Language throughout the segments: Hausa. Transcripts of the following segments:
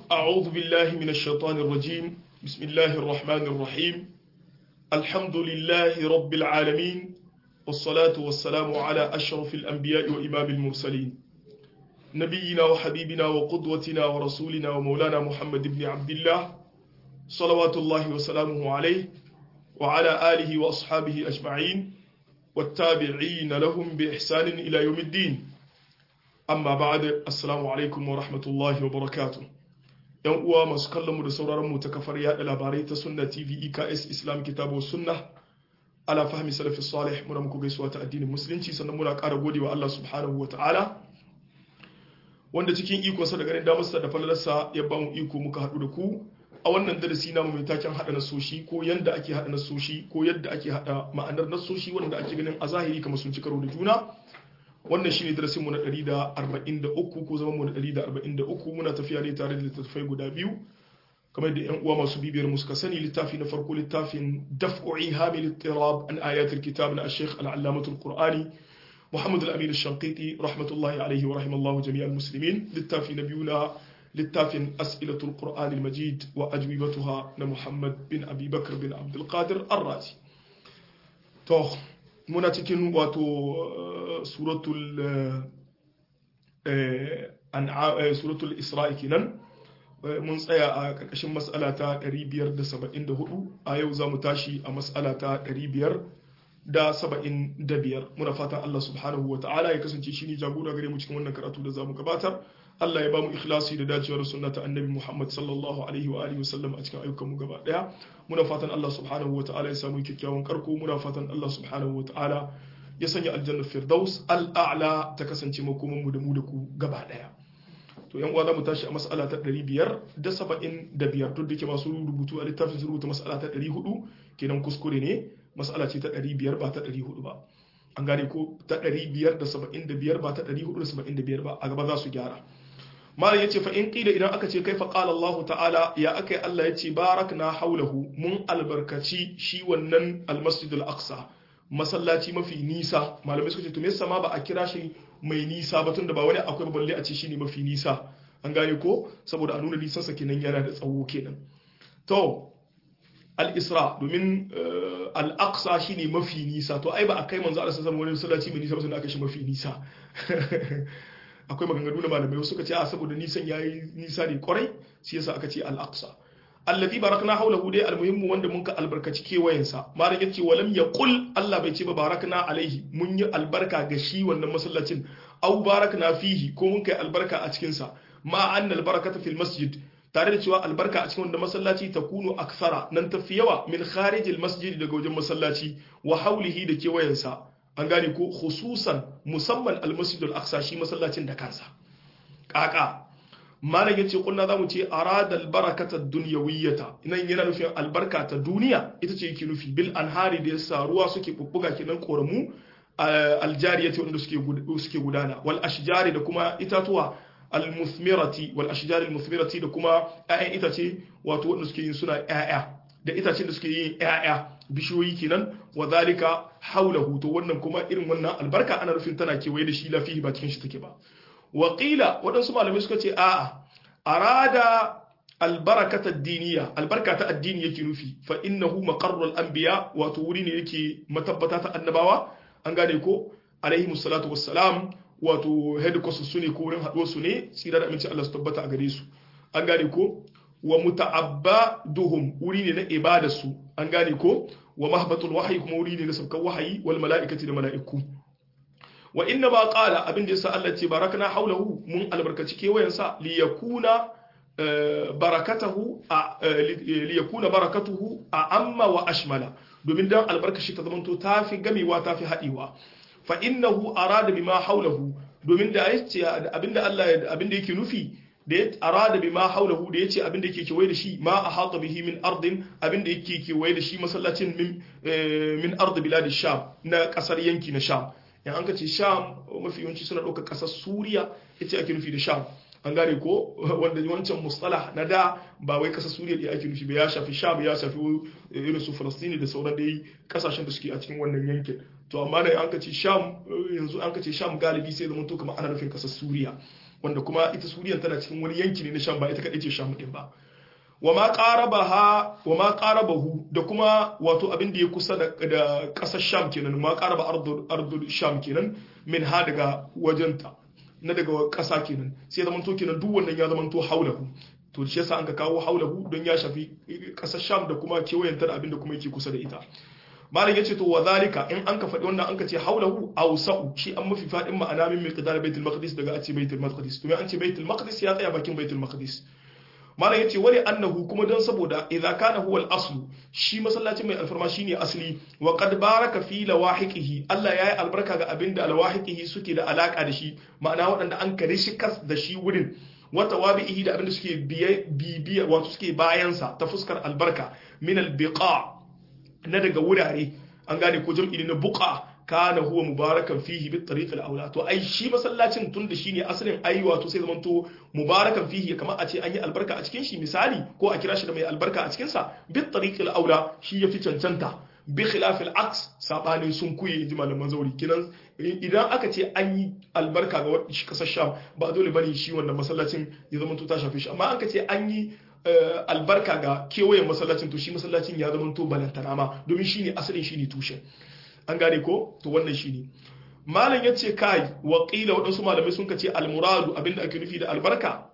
أعوذ بالله من الشيطان الرجيم بسم الله الرحمن الرحيم الحمد لله رب العالمين والصلاة والسلام على أشرف الأنبياء وإمام المرسلين نبينا وحبيبنا وقدوتنا ورسولنا ومولانا محمد بن عبد الله صلوات الله وسلامه عليه وعلى آله وأصحابه أجمعين والتابعين لهم بإحسان إلى يوم الدين أما بعد السلام عليكم ورحمة الله وبركاته ‘Yan uwa masu kallonmu da sauraronmu ta kafar yaɗa labarai ta Sunna TV EKS Islam Kitabu Sunna ala fahmi salafi salih muna muku gaisuwa ta addinin musulunci sannan muna ƙara gode wa Allah subhanahu wa ta'ala wanda cikin ikonsa da ganin damarsa da falalarsa ya ba mu iko muka haɗu da ku a wannan darasi namu mai taken haɗa nasoshi ko yadda ake haɗa nasoshi ko yadda ake haɗa ma'anar nasoshi wanda ake ganin a zahiri kamar sun ci karo da juna. Wannan shine darasin mu na 143 ko zaman mu na 143 muna tafiya ne tare da littattafai guda biyu kamar da ƴan uwa masu bibiyar mu suka sani littafi na farko littafin daf'u ihamil ittirab an ayatul kitab na Sheikh al-Allamah al-Qur'ani Muhammad al-Amin al-Shanqiti rahmatullahi alayhi wa rahimallahu jami'al muslimin littafi na biyu na littafin as'ilatul Qur'an al-Majid wa ajwibatuha na Muhammad bin Abi Bakr bin Abdul Qadir ar-Razi to muna cikin wato suratul Isra'i kenan mun tsaya a ƙarƙashin mas'ala ta 574 a yau za mu tashi a mas'ala ta 575 muna fatan Allah subhanahu wa ta'ala ya kasance shi ne jagora gare mu cikin wannan karatu da za mu gabatar Allah ya ba mu ikhlasi da dacewar sunna ta annabi Muhammad sallallahu alaihi wa alihi wasallam a cikin ayyukan mu gaba daya muna fatan Allah subhanahu wa ta'ala ya samu kyakkyawan karko muna fatan Allah subhanahu wa ta'ala ya sanya aljanna firdaus al'a'la ta kasance makoman mu da mu da ku gaba daya to yan uwa za mu tashi a mas'ala ta 575 duk da ke masu rubutu a littafin su rubuta mas'ala ta 400 kenan kuskure ne mas'ala ce ta 500 ba ta 400 ba an gane ko ta 575 ba ta 475 ba a gaba za su gyara malam yace fa in qila idan aka ce kaifa qala Allah ta'ala ya akai Allah yace barakna haulahu mun albarkaci shi wannan almasjidul aqsa masallaci mafi nisa malamai suka ce to me yasa ma ba a kira shi mai nisa ba tunda ba wani akwai balle a ce shine mafi nisa an gane ko saboda a nuna nisan sa kenan yana da tsawo kenan to al-isra domin al-aqsa shine mafi nisa to ai ba a kai manzo Allah sallallahu alaihi wasallam wani masallaci mai nisa ba sai aka shi mafi nisa akwai maganganu da malamai suka ce a saboda nisan yayi nisa ne kwarai shi yasa aka ce al-aqsa allazi barakna hawlahu dai almuhimmu wanda mun ka albarkaci kewayensa malam yace walam yaqul Allah bai ce ba barakna alaihi mun yi albarka ga shi wannan masallacin au barakna fihi ko mun kai albarka a cikin sa ma anna albarakata fil masjid tare da cewa albarka a cikin wannan masallaci takunu aksara nan tafi yawa min kharijil masjid daga wajen masallaci wa hawlihi da kewayensa an gane ko khususan musamman almasjidul aqsa shi masallacin da kansa kaka malam yace kunna zamu ce aradal barakata dunyawiyyata nan yana nufin albarka ta duniya ita ce yake nufi bil anhari da yasa ruwa suke bubbuga kenan koramu aljariyati wanda suke gudana wal ashjari da kuma itatuwa almuthmirati wal ashjari almuthmirati da kuma ƴaƴan itace wato wanda suke yin suna ƴaƴa da itacen da suke yin ƴaƴa bishiyoyi kenan wa zalika haulahu to wannan kuma irin wannan albarka ana nufin tana kewaye da shi lafihi ba cikin shi take ba waƙila waɗansu malamai suka ce a'a arada albarakata diniya albarka ta addini yake nufi fa innahu maqarrul anbiya wato wuri ne yake matabbata ta annabawa an gane ko alaihi musallatu wassalam wato headquarters su ne ko wurin haɗuwar su ne tsira da aminci Allah su tabbata a gare su an gane ko wa muta'abbaduhum wuri ne na ibada su an gane ko wa mahbatul wahyi kuma wuri ne na sabkan wahayi wal mala'ikati da mala'iku wa inna ba qala abin da yasa Allah ce barakna haulahu mun albarkaci kewayensa li yakuna barakatuhu a amma wa ashmala domin dan albarkashi ta zamanto tafi gamewa tafi hadiwa fa innahu arada bima haulahu domin da yace abinda Allah abinda yake nufi da ya arada bima haulahu da yace abinda yake kewaye da shi ma ahata bihi min ardin abinda yake kewaye da shi masallacin min ard bilad sham na kasar yanki na sham in an ka ce sham mafi yawanci suna ɗaukar ƙasar suriya ita ake nufi da sham an gane ko wanda wancan mustalah na da ba wai ƙasar suriya da ake nufi ba ya shafi sham ya shafi irin su falastini da sauran dai ƙasashen da suke a cikin wannan yankin to amma da an ka ce sham yanzu an ka ce sham galibi sai zama to kamar ana nufin ƙasar suriya wanda kuma ita Suriyan tana cikin wani yanki ne na Sham ba ita kadai ce Sham din ba wa ma qarabahu da kuma wato abin da ya kusa da kasar Sham kenan ma qaraba ardul Sham kenan min ha daga wajenta na daga kasa kenan sai zaman to kenan duk wannan ya zaman to haulahu to shi yasa an ka kawo haulahu don ya shafi kasar Sham da kuma kewayenta da abin da kuma yake kusa da ita malam yace to wa zalika in an ka faɗi wannan an ka ce haulahu awsa'u shi an mafi fadin ma'ana min miqdar baitul maqdis daga a ce baitul maqdis to an ce baitul maqdis ya tsaya bakin baitul maqdis malam yace wali annahu kuma don saboda idza kana huwa al-aslu shi masallacin mai alfarma shine asli wa qad baraka fi lawahiqihi Allah yayi albarka ga abinda lawahiqihi suke da alaka da shi ma'ana waɗanda an kare shi kas da shi wurin wata wabi'ihi da abinda suke bibiya wato suke bayansa ta fuskar albarka min al-biqa na daga wurare an gane ko jam'i na buqa kana huwa mubarakan fihi bit tariq al-aula to ai shi masallacin tun da shine asalin ai wato sai zamanto mubarakan fihi kamar a ce an yi albarka a cikin shi misali ko a kira shi da mai albarka a cikin sa bit tariq al-aula shi yafi cancanta bi khilaf al-aks sabanin sun kuye inji malaman zauri kinan idan aka ce an yi albarka ga kasar Sham ba dole bane shi wannan masallacin ya zamanto ta shafe shi amma aka ce an yi albarka ga kewayen masallacin to shi masallacin ya zama to balantana ma domin shine asalin shine tushen an gane ko to wannan shine malam yace kai wa qila wadansu malamai sun kace almuradu abinda ake nufi da albarka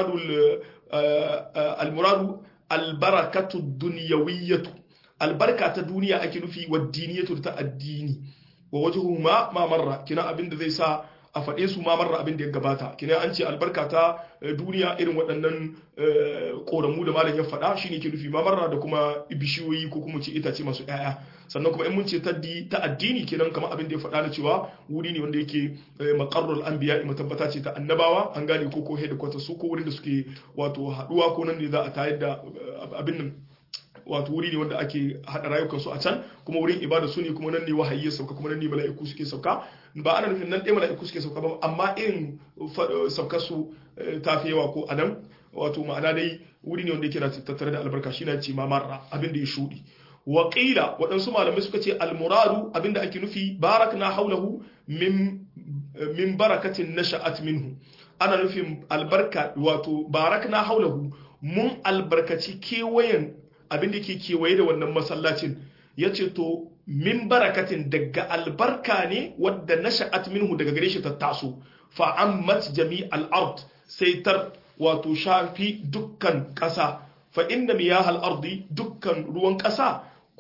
almuradu albarakatu dunyawiyyatu albarka ta duniya ake nufi wa diniyatu ta addini wa wajhu ma marra kina abinda zai sa a faɗe su ma marar abin da ya gabata kina an ce albarka ta duniya irin waɗannan ƙoramu da malam ya faɗa shine ke nufi ma marar da kuma bishiyoyi ko kuma ce itace masu ƴaƴa sannan kuma in mun ce ta addini kenan kamar abin da ya faɗa na cewa wuri ne wanda yake maqarrul anbiya matabbata ce ta annabawa an gane ko headquarters su ko wurin da suke wato haɗuwa ko nan ne za a tayar da abin nan wato wuri ne wanda ake hada rayukansu a can kuma wurin ibada su ne kuma nan ne wahayi ya sauka kuma nan ne mala'iku suke sauka ba ana nufin nan ɗaya mala'iku suke sauka ba amma irin saukar su ta fi yawa ko adam wato ma'ana dai wuri ne wanda yake na tattare da albarka shi na ce ma marra abin da ya shuɗi waƙila waɗansu malamai suka ce almuradu abin da ake nufi barakna haulahu min barakatin nasha'at minhu ana nufin albarka wato barakna haulahu mun albarkaci kewayen abin da ke kewaye da wannan masallacin ya ce to min barakatin daga albarka ne wadda na sha'at minhu daga gare shi ta taso fa'ammat jami al'ard sai tar wato shafi dukkan ƙasa fa inda miyahal ardi dukkan ruwan ƙasa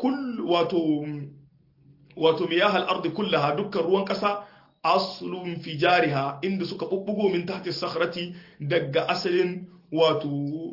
wato miyahal ardi kullaha dukkan ruwan ƙasa aslun fijariha inda suka bubbugo min tahti sakhrati daga asalin wato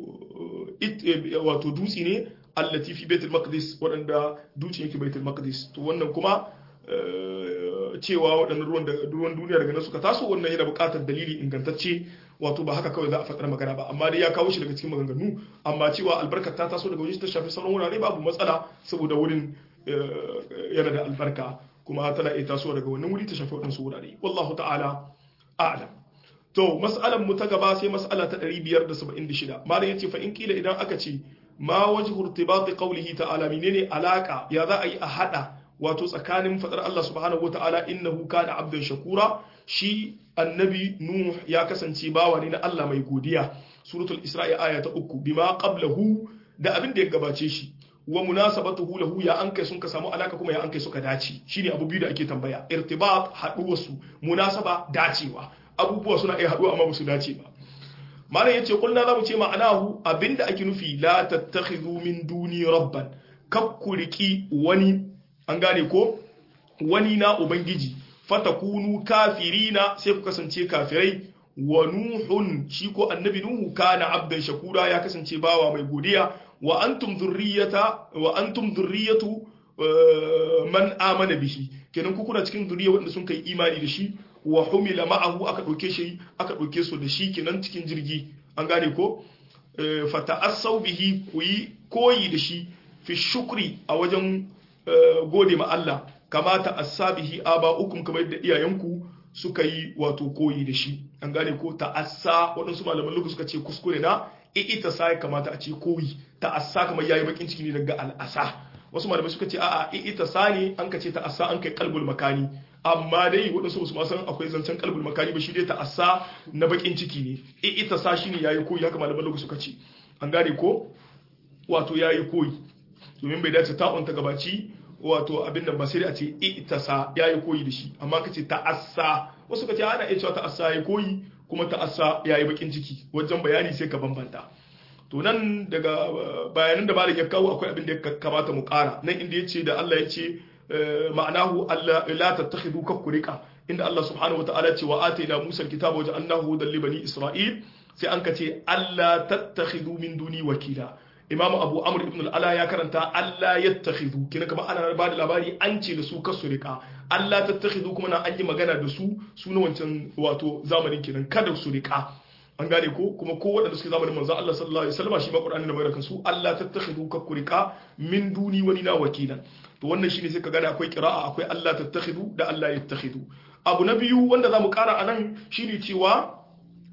dutse ne allati fi baitul maqdis wadanda dutsen yake baitul maqdis to wannan kuma cewa wadannan ruwan duniya daga nan suka taso wannan yana buƙatar dalili ingantacce wato ba haka kawai za a faɗar magana ba amma dai ya kawo shi daga cikin maganganu amma cewa albarkar ta taso daga wajen ta shafi sauran wurare babu matsala saboda wurin yana da albarka kuma tana iya tasowa daga wannan wuri ta shafi waɗansu wurare wallahu ta'ala a'lam to mas'alan mu ta gaba sai mas'ala ta 576 malam yace fa in kila idan aka ce ma wajhu irtibati qawlihi ta'ala menene alaka ya za a yi a hada wato tsakanin fadar Allah subhanahu wataala innahu kana abdan shakura shi annabi nuh ya kasance bawa ne na Allah mai godiya suratul isra'i aya ta 3 bima qablahu da abin da ya gabace shi wa munasabatuhu lahu ya an kai sun ka samu alaka kuma ya an kai suka dace shine abu biyu da ake tambaya irtibat haduwa su munasaba dacewa abubuwa suna iya haduwa amma ba su dace ba malam yace kullu zamu ce ma'anahu abinda ake nufi la tattakhidhu min duni rabban kakkuriki wani an gane ko wani na ubangiji fatakunu kafirina sai ku kasance kafirai wa nuhun shi ko annabi nuhu kana abdan shakura ya kasance bawa mai godiya wa antum dhurriyatu man amana bihi kenan ku kuna cikin zuriya wanda sun kai imani da shi wa humila ma'ahu aka dauke su da shi kenan cikin jirgi an gane ko fata'assaw bihi kuyi koyi da shi fi shukri a wajen gode ma Allah kama ta'assabihi aba'ukum kamar yadda iyayenku suka yi wato koyi da shi an gane ko ta'assa waɗansu malaman lugu suka ce kuskure na ita sai kamata a ce koyi ta'assa kamar yayi bakin ciki ne daga al'asa wasu malamai suka ce a'a ita sani an ka ce ta'assa an kai qalbul makani amma dai waɗansu su ma san akwai zancen kalbul makani ba shi dai ta'assa na bakin ciki ne ita sa shine yayi koyi haka malaman lokaci suka ce an gane ko wato yayi koyi domin bai dace ta'un ta gabaci wato abin nan ba sai a ce ita sa yayi koyi da shi amma kace ta'assa wasu kace ana iya cewa ta'assa yayi koyi kuma ta'assa yayi bakin ciki wajen bayani sai ka bambanta to nan daga bayanan da malam ya kawo akwai abin da ya kamata mu ƙara nan inda yace da Allah yace ma'anahu Allah la tattakhidhu kakurika inda Allah subhanahu wataala ce wa atayna Musa alkitaba wa ja'alnahu hudan li bani Isra'il sai an kace Allah tattakhidhu min duni wakila Imam Abu Amr ibn al-Ala ya karanta Allah yattakhidhu kina kamar ana ba da labari an ce da su kasurika Allah tattakhidhu kuma na an yi magana da su na wancan wato zamanin kinan kada su rika an gane ko kuma ko waɗanda suke zamanin manzo Allah sallallahu alaihi wasallam shi ma Qur'ani da baraka su Allah tattakhidhu kakurika min duni wani na wakilan to wannan shine sai ka gane akwai qira'a akwai Allah tattakhidhu da Allah yattakhidhu abu na biyu wanda zamu kara anan shine cewa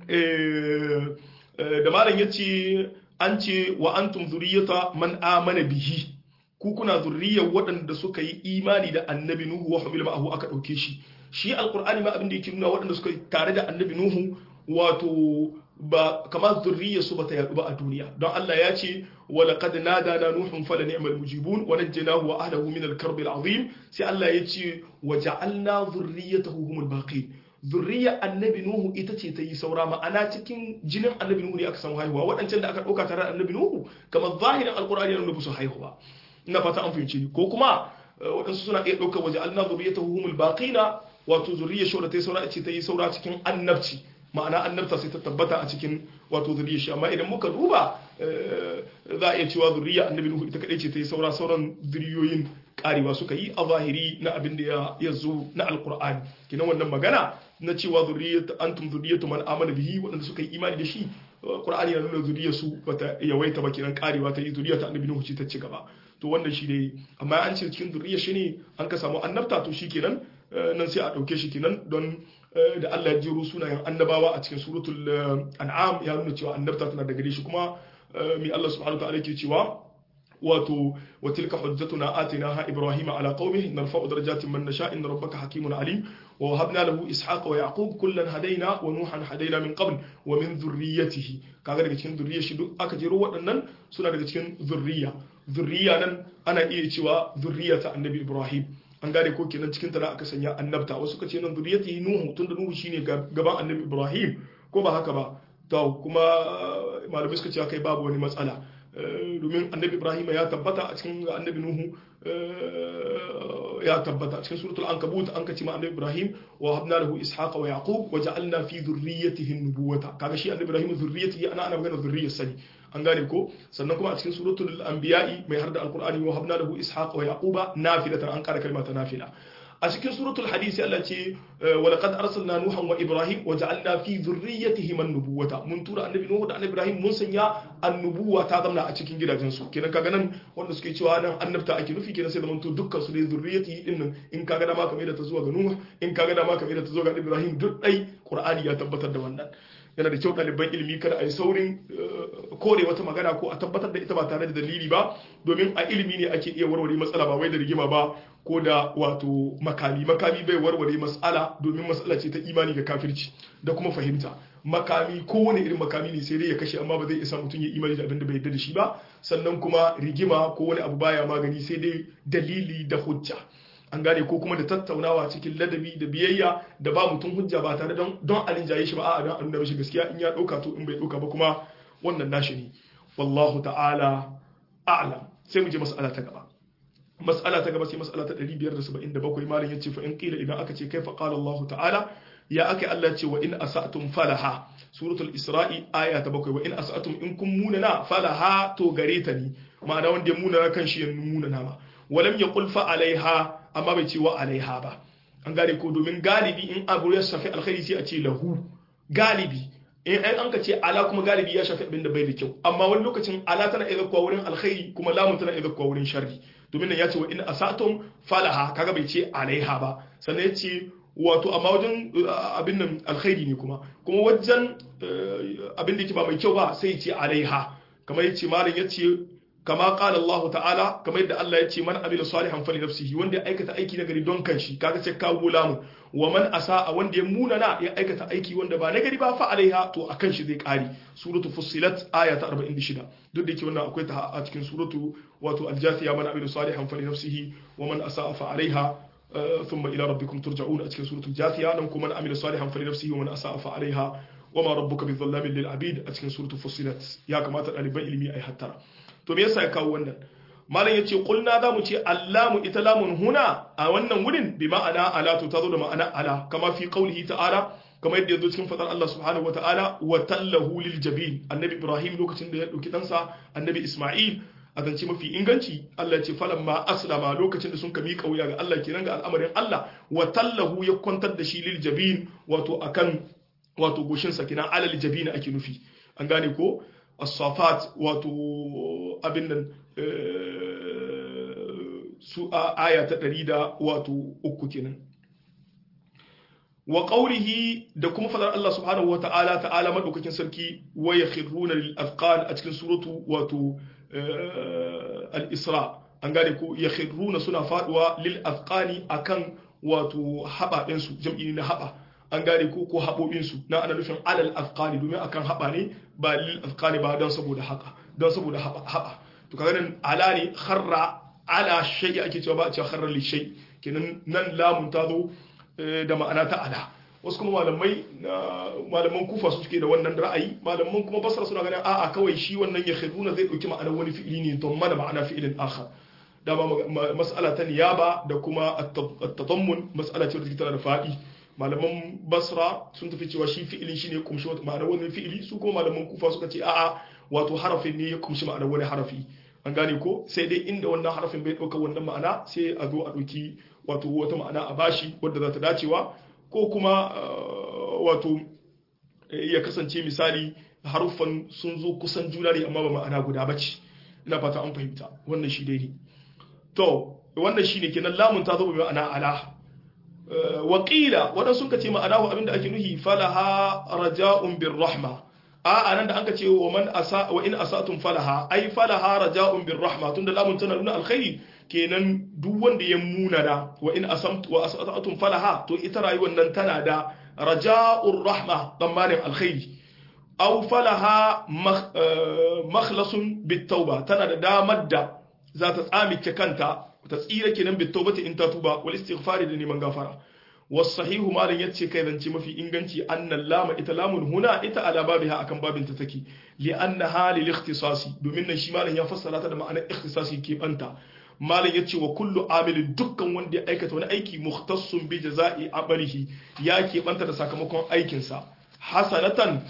da malam yace an ce wa antum zuriyata man amana bihi ku kuna zurriyar waɗanda suka yi imani da annabi nuhu wa humila ma'ahu aka dauke shi alqur'ani ma abin da yake nuna waɗanda suka tare da annabi nuhu wato ba kamar zurriyar su bata yadu ba a duniya don Allah ya ce wa laqad nadana nuhun fala ni'mal mujibun wa najjaynahu wa ahlihi min al-karb al-azim sai Allah ya ce wa ja'alna zurriyatahu humul baqin zurriya annabi nuhu ita ce ta yi saura ma'ana cikin jinin annabi nuhu ne aka samu haihuwa waɗancan da aka ɗauka tare da annabi nuhu kamar zahirin alkur'ani yana nufin su haihuwa ina fata an fahimci ni ko kuma waɗansu suna iya ɗaukar waje alna zurriyatahu humul baqina wato zurriya shi ta yi saura ce ta yi saura cikin annabci ma'ana annabta sai ta tabbata a cikin wato zurriya shi amma idan muka duba za a iya cewa zurriya annabi nuhu ita kadai ce ta yi saura sauran zuriyoyin karewa suka yi a zahiri na abin da ya zo na alkur'ani kinan wannan magana na cewa antum zurriyatu man amana bihi wadanda suka yi imani da shi qur'ani na nuna zuriyar su bata yawaita ba kinan karewa ta yi zuriya ta annabi nuhu ce ta ci gaba to wannan shi ne amma an ce cikin zuriyar shi ne an ka samu annabta to shikenan nan sai a dauke shi kenan don da Allah ya jiro sunayen annabawa a cikin suratul an'am ya nuna cewa annabta tana da gare shi kuma mi Allah subhanahu wa ta'ala yake cewa wato wa tilka hujjatuna atinaha ibrahima ala qaumihi narfa'u darajatin man nasha inna rabbaka hakimun alim wa wahabna lahu ishaqa wa yaqub kullan hadaina wa nuhan hadaina min qabl wa min dhurriyyatihi kaga daga cikin zurriyar shi duk aka jero waɗannan suna daga cikin zurriya nan ana iya cewa zurriya ta annabi ibrahim an gane ko kenan cikin ta da aka sanya annabta wasu kace nan zurriyatihi nuhu tunda nuhu shine gaban annabi ibrahim ko ba haka ba to kuma malamai suka ce kai babu wani matsala domin annabi ibrahim ya tabbata a cikin annabi nuhu ya tabbata a cikin suratul ankabut an kace ma annabi ibrahim wa habna lahu ishaqa wa yaqub wa ja'alna fi dhurriyyatihi an-nubuwata kaga shi annabi ibrahim dhurriyyatihi ana magana dhurriyyar sani an gane ko sannan kuma a cikin suratul anbiya'i mai harda alqur'ani wa habna lahu ishaqa wa yaquba nafilatan an kara kalmata nafila a cikin suratul hadisi Allah ce wa laqad arsalna nuhan wa ibrahim wa ja'alna fi dhurriyyatihim an-nubuwata mun tura annabi nuhu da annabi ibrahim mun sanya annubuwa ta zamna a cikin gidajen su kenan kaga nan wanda suke cewa nan annabta ake nufi kenan sai da mun to dukkan su dai zurriyyati din nan in kaga da ma kamar da ta zuwa ga nuhu in kaga da ma kamar da ta zuwa ga ibrahim duk dai qur'ani ya tabbatar da wannan yana da kyau ɗaliban ilimi kada a yi saurin kore wata magana ko a tabbatar da ita ba tare da dalili ba domin a ilimi ne ake iya warware matsala ba wai da rigima ba ko da wato makami bai warware matsala domin matsala ce ta imani da kafirci da kuma fahimta makami kowane irin makami ne sai dai ya kashe amma ba zai isa mutum ya imani da abin da bai yarda da shi ba sannan kuma rigima ko wani abu baya magani sai dai dalili da hujja an gane ko kuma da tattaunawa cikin ladabi da biyayya da ba mutum hujja ba tare don a rinjaye shi ba a'a don a nuna mishi gaskiya in ya dauka to in bai dauka ba kuma wannan nashi ne wallahu ta'ala a'lam sai mu je mas'ala ta gaba sai mas'ala ta 577 malam yace fa in qila idan aka ce kaifa qala Allah ta'ala ya ake Allah ce wa in asatum falaha suratul isra'i aya ta 7 wa in asatum in kun munana falaha to gare ta ni ma'ana wanda ya munana kan shi ya munana ma walam yaqul fa alaiha amma bai ce wa alaiha ba an gane ko domin galibi in abu ya shafi alkhairi sai a ce lahu galibi in an ka ce ala kuma galibi ya shafi abin da bai da kyau amma wani lokacin ala tana iya zakkuwa wurin alkhairi kuma lamun tana iya zakkuwa wurin sharri domin nan ya ce wa in asatum falaha kaga bai ce alaiha ba sannan ya ce wato amma wajen abin nan alkhairi ne kuma wajen abin da yake ba mai kyau ba sai ya ce alaiha kamar ya ce malam ya ce kama qala Allah ta'ala kamar yadda Allah ya ce man amila salihan fali nafsihi wanda ya aikata aiki na gari don kanshi kaga sai kawo lamu wa man asaa wanda ya munana ya aikata aiki wanda ba na gari ba fa alaiha to akan shi zai kari suratu fussilat aya ta 46 duk da yake wannan akwai ta a cikin suratu wato al-jathiya man amila salihan fali nafsihi wa man asaa fa alaiha thumma ila rabbikum turja'un a cikin suratu al-jathiya nan kuma man amila salihan fali nafsihi wa man asaa fa alaiha wa ma rabbuka bizallamin lil abid a cikin suratu fussilat ya kamata ɗaliban ilimi ai hattara to me yasa ya kawo wannan malam yace qulna za mu ce allamu ita lamun huna a wannan wurin bi ma'ana ala to tazo da ma'ana ala kama fi qaulihi ta'ala kama yadda yazo cikin fadar Allah subhanahu wa ta'ala wa tallahu lil jabin annabi ibrahim lokacin da ya dauki dansa annabi isma'il a zance mafi inganci Allah ya ce falamma aslama lokacin da sun ka miƙa wuya ga Allah kenan ga al'amarin Allah wa tallahu ya kwantar da shi lil jabin wato akan wato goshin sa kenan alal jabin ake nufi an gane ko as-safat wato abin nan su aya ta 100 wato uku kenan wa qawlihi da kuma fadar Allah subhanahu wata'ala ta'ala madaukakin sarki wa yakhruna lil afqan a cikin suratu wato al-isra an gane ko yakhruna suna faduwa lil afqani akan wato haba din su jam'i na haba an gane ko habobin su na ana nufin alal afqani domin akan haba ne ba lil afqani ba don saboda haka don saboda haba to kaga nan ala ne kharra ala shay ake cewa ba a cewa kharra li shay kenan nan lamun ta zo da ma'ana ta ala wasu kuma malaman kufa su suke da wannan ra'ayi malaman kuma basra suna ganin a'a kawai shi wannan ya khiruna zai dauki ma'anar wani fi'ili ne don mana ma'ana fi'ilin akhar da ba mas'ala ta niyaba da kuma at-tadammun mas'ala ce da take tana da fadi malaman basra sun tafi cewa shi fi'ilin shine kumshi ma'anar wani fi'ili su kuma malaman kufa suka ce a'a wato harafin ne ya kumshi ma'anar wani harafi an gane ko sai dai inda wannan harafin bai dauka wannan ma'ana sai a zo a dauki wato wata ma'ana a bashi wadda za ta dacewa ko kuma wato ya kasance misali haruffan sun zo kusan juna ne amma ba ma'ana guda bace ina fata an fahimta wannan shi dai ne to wannan shine kenan lamun ta zo bi ma'ana ala waqila wadan sun kace ma'ana abinda ake nuhi falaha raja'un birrahma a anan da anka ce wa man asa wa in asatum falaha ai falaha raja'un birrahma tunda lamun tana nuna alkhairi kenan duk wanda ya munana wa in asamtu wa asatum falaha to ita rayuwar nan tana da raja'ur rahma tsammanin alkhairi aw falaha makhlasun bitauba tana da damar da za ta tsamike kanta ta tsira kenan bitawbati in ta tuba wal istighfari da neman gafara was sahihu malan yace kai zance mafi inganci annal lama ita lamun huna ita ala babiha akan babin ta take li annaha lil ikhtisasi domin nan shi malan ya fassara ta da ma'anar ikhtisasi ke banta malam yace wa kullu amilin dukkan wanda ya aikata wani aiki mukhtassun bi jazai amalihi ya ke banta da sakamakon aikin sa hasanatan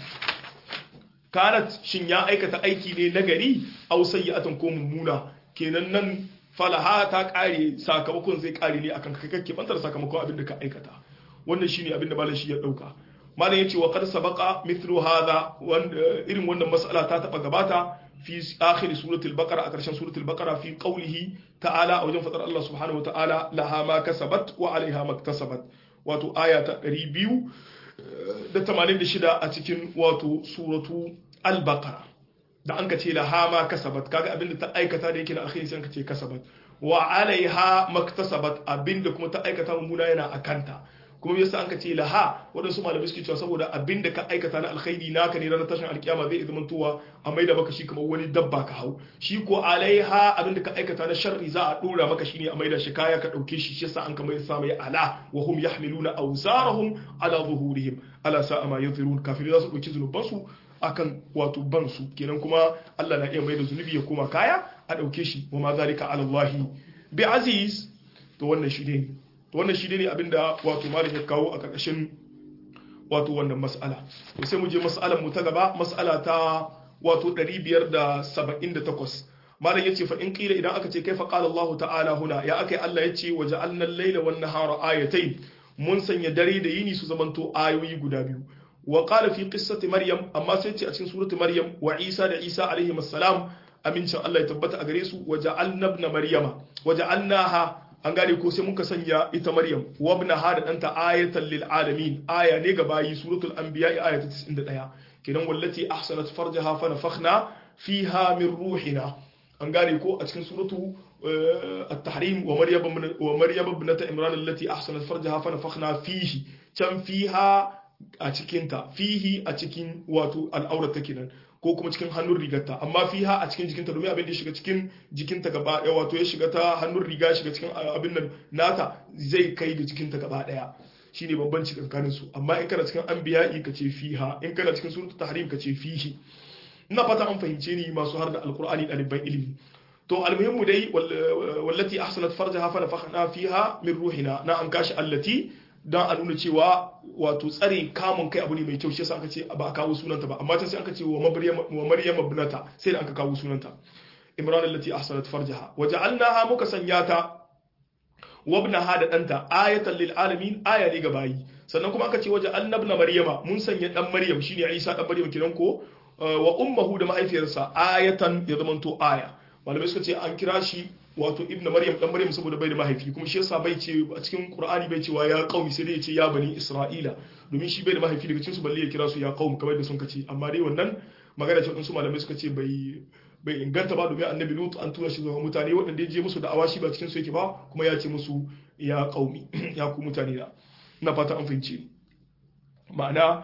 kanat shin ya aikata aiki ne nagari aw sayyi'atan ko mummuna kenan nan falaha ta kare sakamakon zai kare ne akan kai kake banta da sakamakon abin da ka aikata wannan shine abin da malam shi ya dauka malam yace wa qad sabaqa mithlu hadha irin wannan mas'ala ta taba gabata في آخر سورة البقرة أكرشان سورة البقرة في قوله تعالى أو جنفة الله سبحانه وتعالى لها ما كسبت وعليها ما اكتسبت واتو آية ريبيو da 86 a cikin wato suratu al-baqara da an kace laha ma kasabat kaga abinda ta aikata da yake na alkhairi sai an kace kasabat wa alaiha maktasabat abinda kuma ta aikata mummuna yana akanta kuma yasa an kace laha wadansu malamai suke cewa saboda abinda ka aikata na alkhairi naka ne ranar tashin alkiyama zai zama tuwa a maida maka shi kamar wani dabba ka hau shi ko alaiha abinda ka aikata na sharri za a dora maka shine a maida shi kaya ka dauke shi yasa an kamar sa mai ala wa hum yahmiluna awzarahum ala zuhurihim ala sa'a ma yadhirun kafirai za su dauki zunuban su akan wato ban su kenan kuma Allah na iya maida zunubi ya koma kaya a dauke shi wa ma zalika ala Allah bi aziz to wannan shi ne wannan shi ne abinda wato malik ya kawo a karkashin wato wannan mas'ala to sai mu je mas'alar mu ta gaba mas'ala ta wato 578 malik yace fa in qila idan aka ce kaifa qala Allah ta'ala huna ya akai Allah yace waja'alna al-layla wan nahara ayatayn mun sanya dare da yini su zamanto ayoyi guda biyu wa qala fi qissati maryam amma sai ce a cikin surati maryam wa isa da isa alaihi assalam amincin Allah ya tabbata a gare su waja'alna ibn maryama waja'alnaha an gane ko sai muka sanya ita maryam wa ibnaha da danta ayatan lil alamin aya ne ga bayi suratul anbiya aya ta 91 kidan wallati ahsanat farjaha fa nafakhna fiha min ruhina an gane ko a cikin suratu at-tahrim wa maryam ibnat imran allati ahsanat farjaha fa nafakhna fihi can fiha a cikin ta fihi a cikin wato al'aurat take nan ko kuma cikin hannun rigarta amma fiha a cikin jikinta domin abin da ya shiga cikin jikinta gaba daya wato ya shiga ta hannun riga ya shiga cikin abin nan nata zai kai ga jikinta gaba daya shine bambanci tsakanin su amma in kana cikin anbiya'i ka ce fiha in kana cikin suratul tahrim ka ce fihi ina fata an fahimce ni masu har da alqur'ani ɗaliban ilimi to almuhimmu dai wallati ahsanat farjaha fa nafakhna fiha min ruhina na an kashi allati dan a nuna cewa wato tsare kamun kai abu ne mai kyau shi yasa aka ce ba a kawo sunanta ba amma sai aka ce wa maryam ibnata sai da aka kawo sunanta imran allati ahsanat farjaha waja'alnaha muka sanyata wabnaha da danta ayatan lil alamin aya ne ga bayi sannan kuma aka ce waja'alna ibn maryama mun sanya dan maryam shine isa dan maryam kiran ko wa ummuhu da mahaifiyarsa ayatan ya zamanto aya malamai suka ce an kira shi wato ibnu maryam dan maryam saboda bai da mahaifi kuma shi yasa bai ce a cikin qur'ani bai cewa ya qaumi sai dai ya ce ya bani isra'ila domin shi bai da mahaifi daga cikin su balle ya kira su ya qaum kamar da sun kace amma dai wannan magana ce su malamai suka ce bai inganta ba domin annabi lut an tura shi zuwa mutane waɗanda ya je musu da'awa shi ba cikin su yake ba kuma ya ce musu ya qaumi ya ku mutane na ina fata an fahimci ma'ana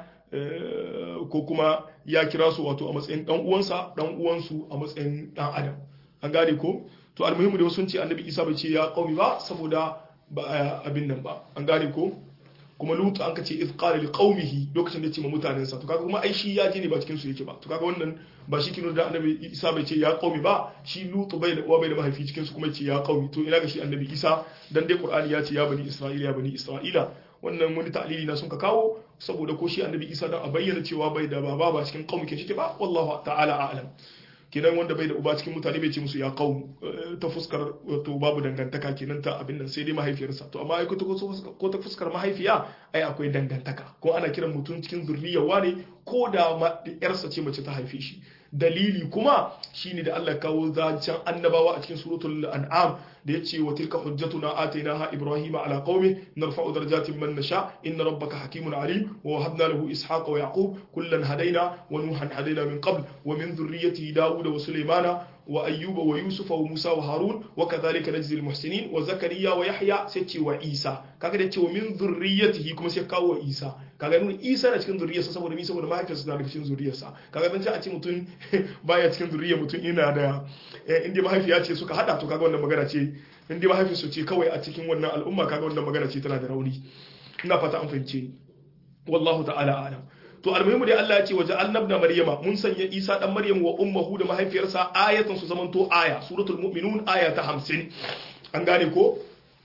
ko kuma ya kira su wato a matsayin dan uwansu a matsayin dan adam an gane ko to almuhimu da sun ce annabi isa bai ce ya qaumi ba saboda ba abin nan ba an gane ko kuma lutu an kace iz qala li qaumihi lokacin da ya ce ma mutanensa to kaga kuma ai shi ya je ne ba cikin su yake ba to kaga wannan ba shi kino da annabi isa bai ce ya qaumi ba shi lutu bai da uwa bai da mahaifi cikin su kuma ce ya qaumi to ina ga shi annabi isa dan dai qur'ani ya ce ya bani isra'ila wannan wani ta'lili na sun ka kawo saboda ko shi annabi isa dan a bayyana cewa bai da baba ba cikin qaumi ke shi ba wallahu ta'ala a'lam kenan wanda bai da uba cikin mutane bai ce musu ya qaum ta fuskar to babu dangantaka kenan ta abin nan sai dai mahaifiyarsa to amma ai ko ta fuskar mahaifiya ai akwai dangantaka ko ana kiran mutum cikin zurriya wane ko da yarsa ce mace ta haife shi dalili kuma shine da Allah kawo zancen annabawa a cikin suratul an'am da yace wa tilka hujjatuna atainaha ibrahima ala qaumi narfa'u darajatin man nasha inna rabbaka hakimun alim wa wahabna lahu ishaqa wa yaqub kullan hadaina wa nuhan hadaina min qabl wa min dhurriyyatihi daud wa sulaymana wa ayyuba wa yusufa wa musa wa harun wa kadhalika najzi al muhsinin wa zakariya wa yahya sai ce wa isa kaga da ce wa min dhurriyyatihi kuma sai kawo isa kaga nuna isa na cikin zuriyarsa saboda mi saboda mahaifiyarsa na cikin zuriyarsa kaga dan ce a ce mutum baya cikin zuriyar mutum ina da inda mahaifiya ce suka hada to kaga wannan magana ce inda mahaifiyarsu ce kawai a cikin wannan al'umma kaga wannan magana ce tana da rauni ina fata an fahimce ni wallahu ta'ala a'lam to almuhimu dai Allah ya ce waje annabna maryama mun sanya isa dan maryam wa ummuhu da mahaifiyarsa ayatan su zamanto aya suratul mu'minun aya ta 50 an gane ko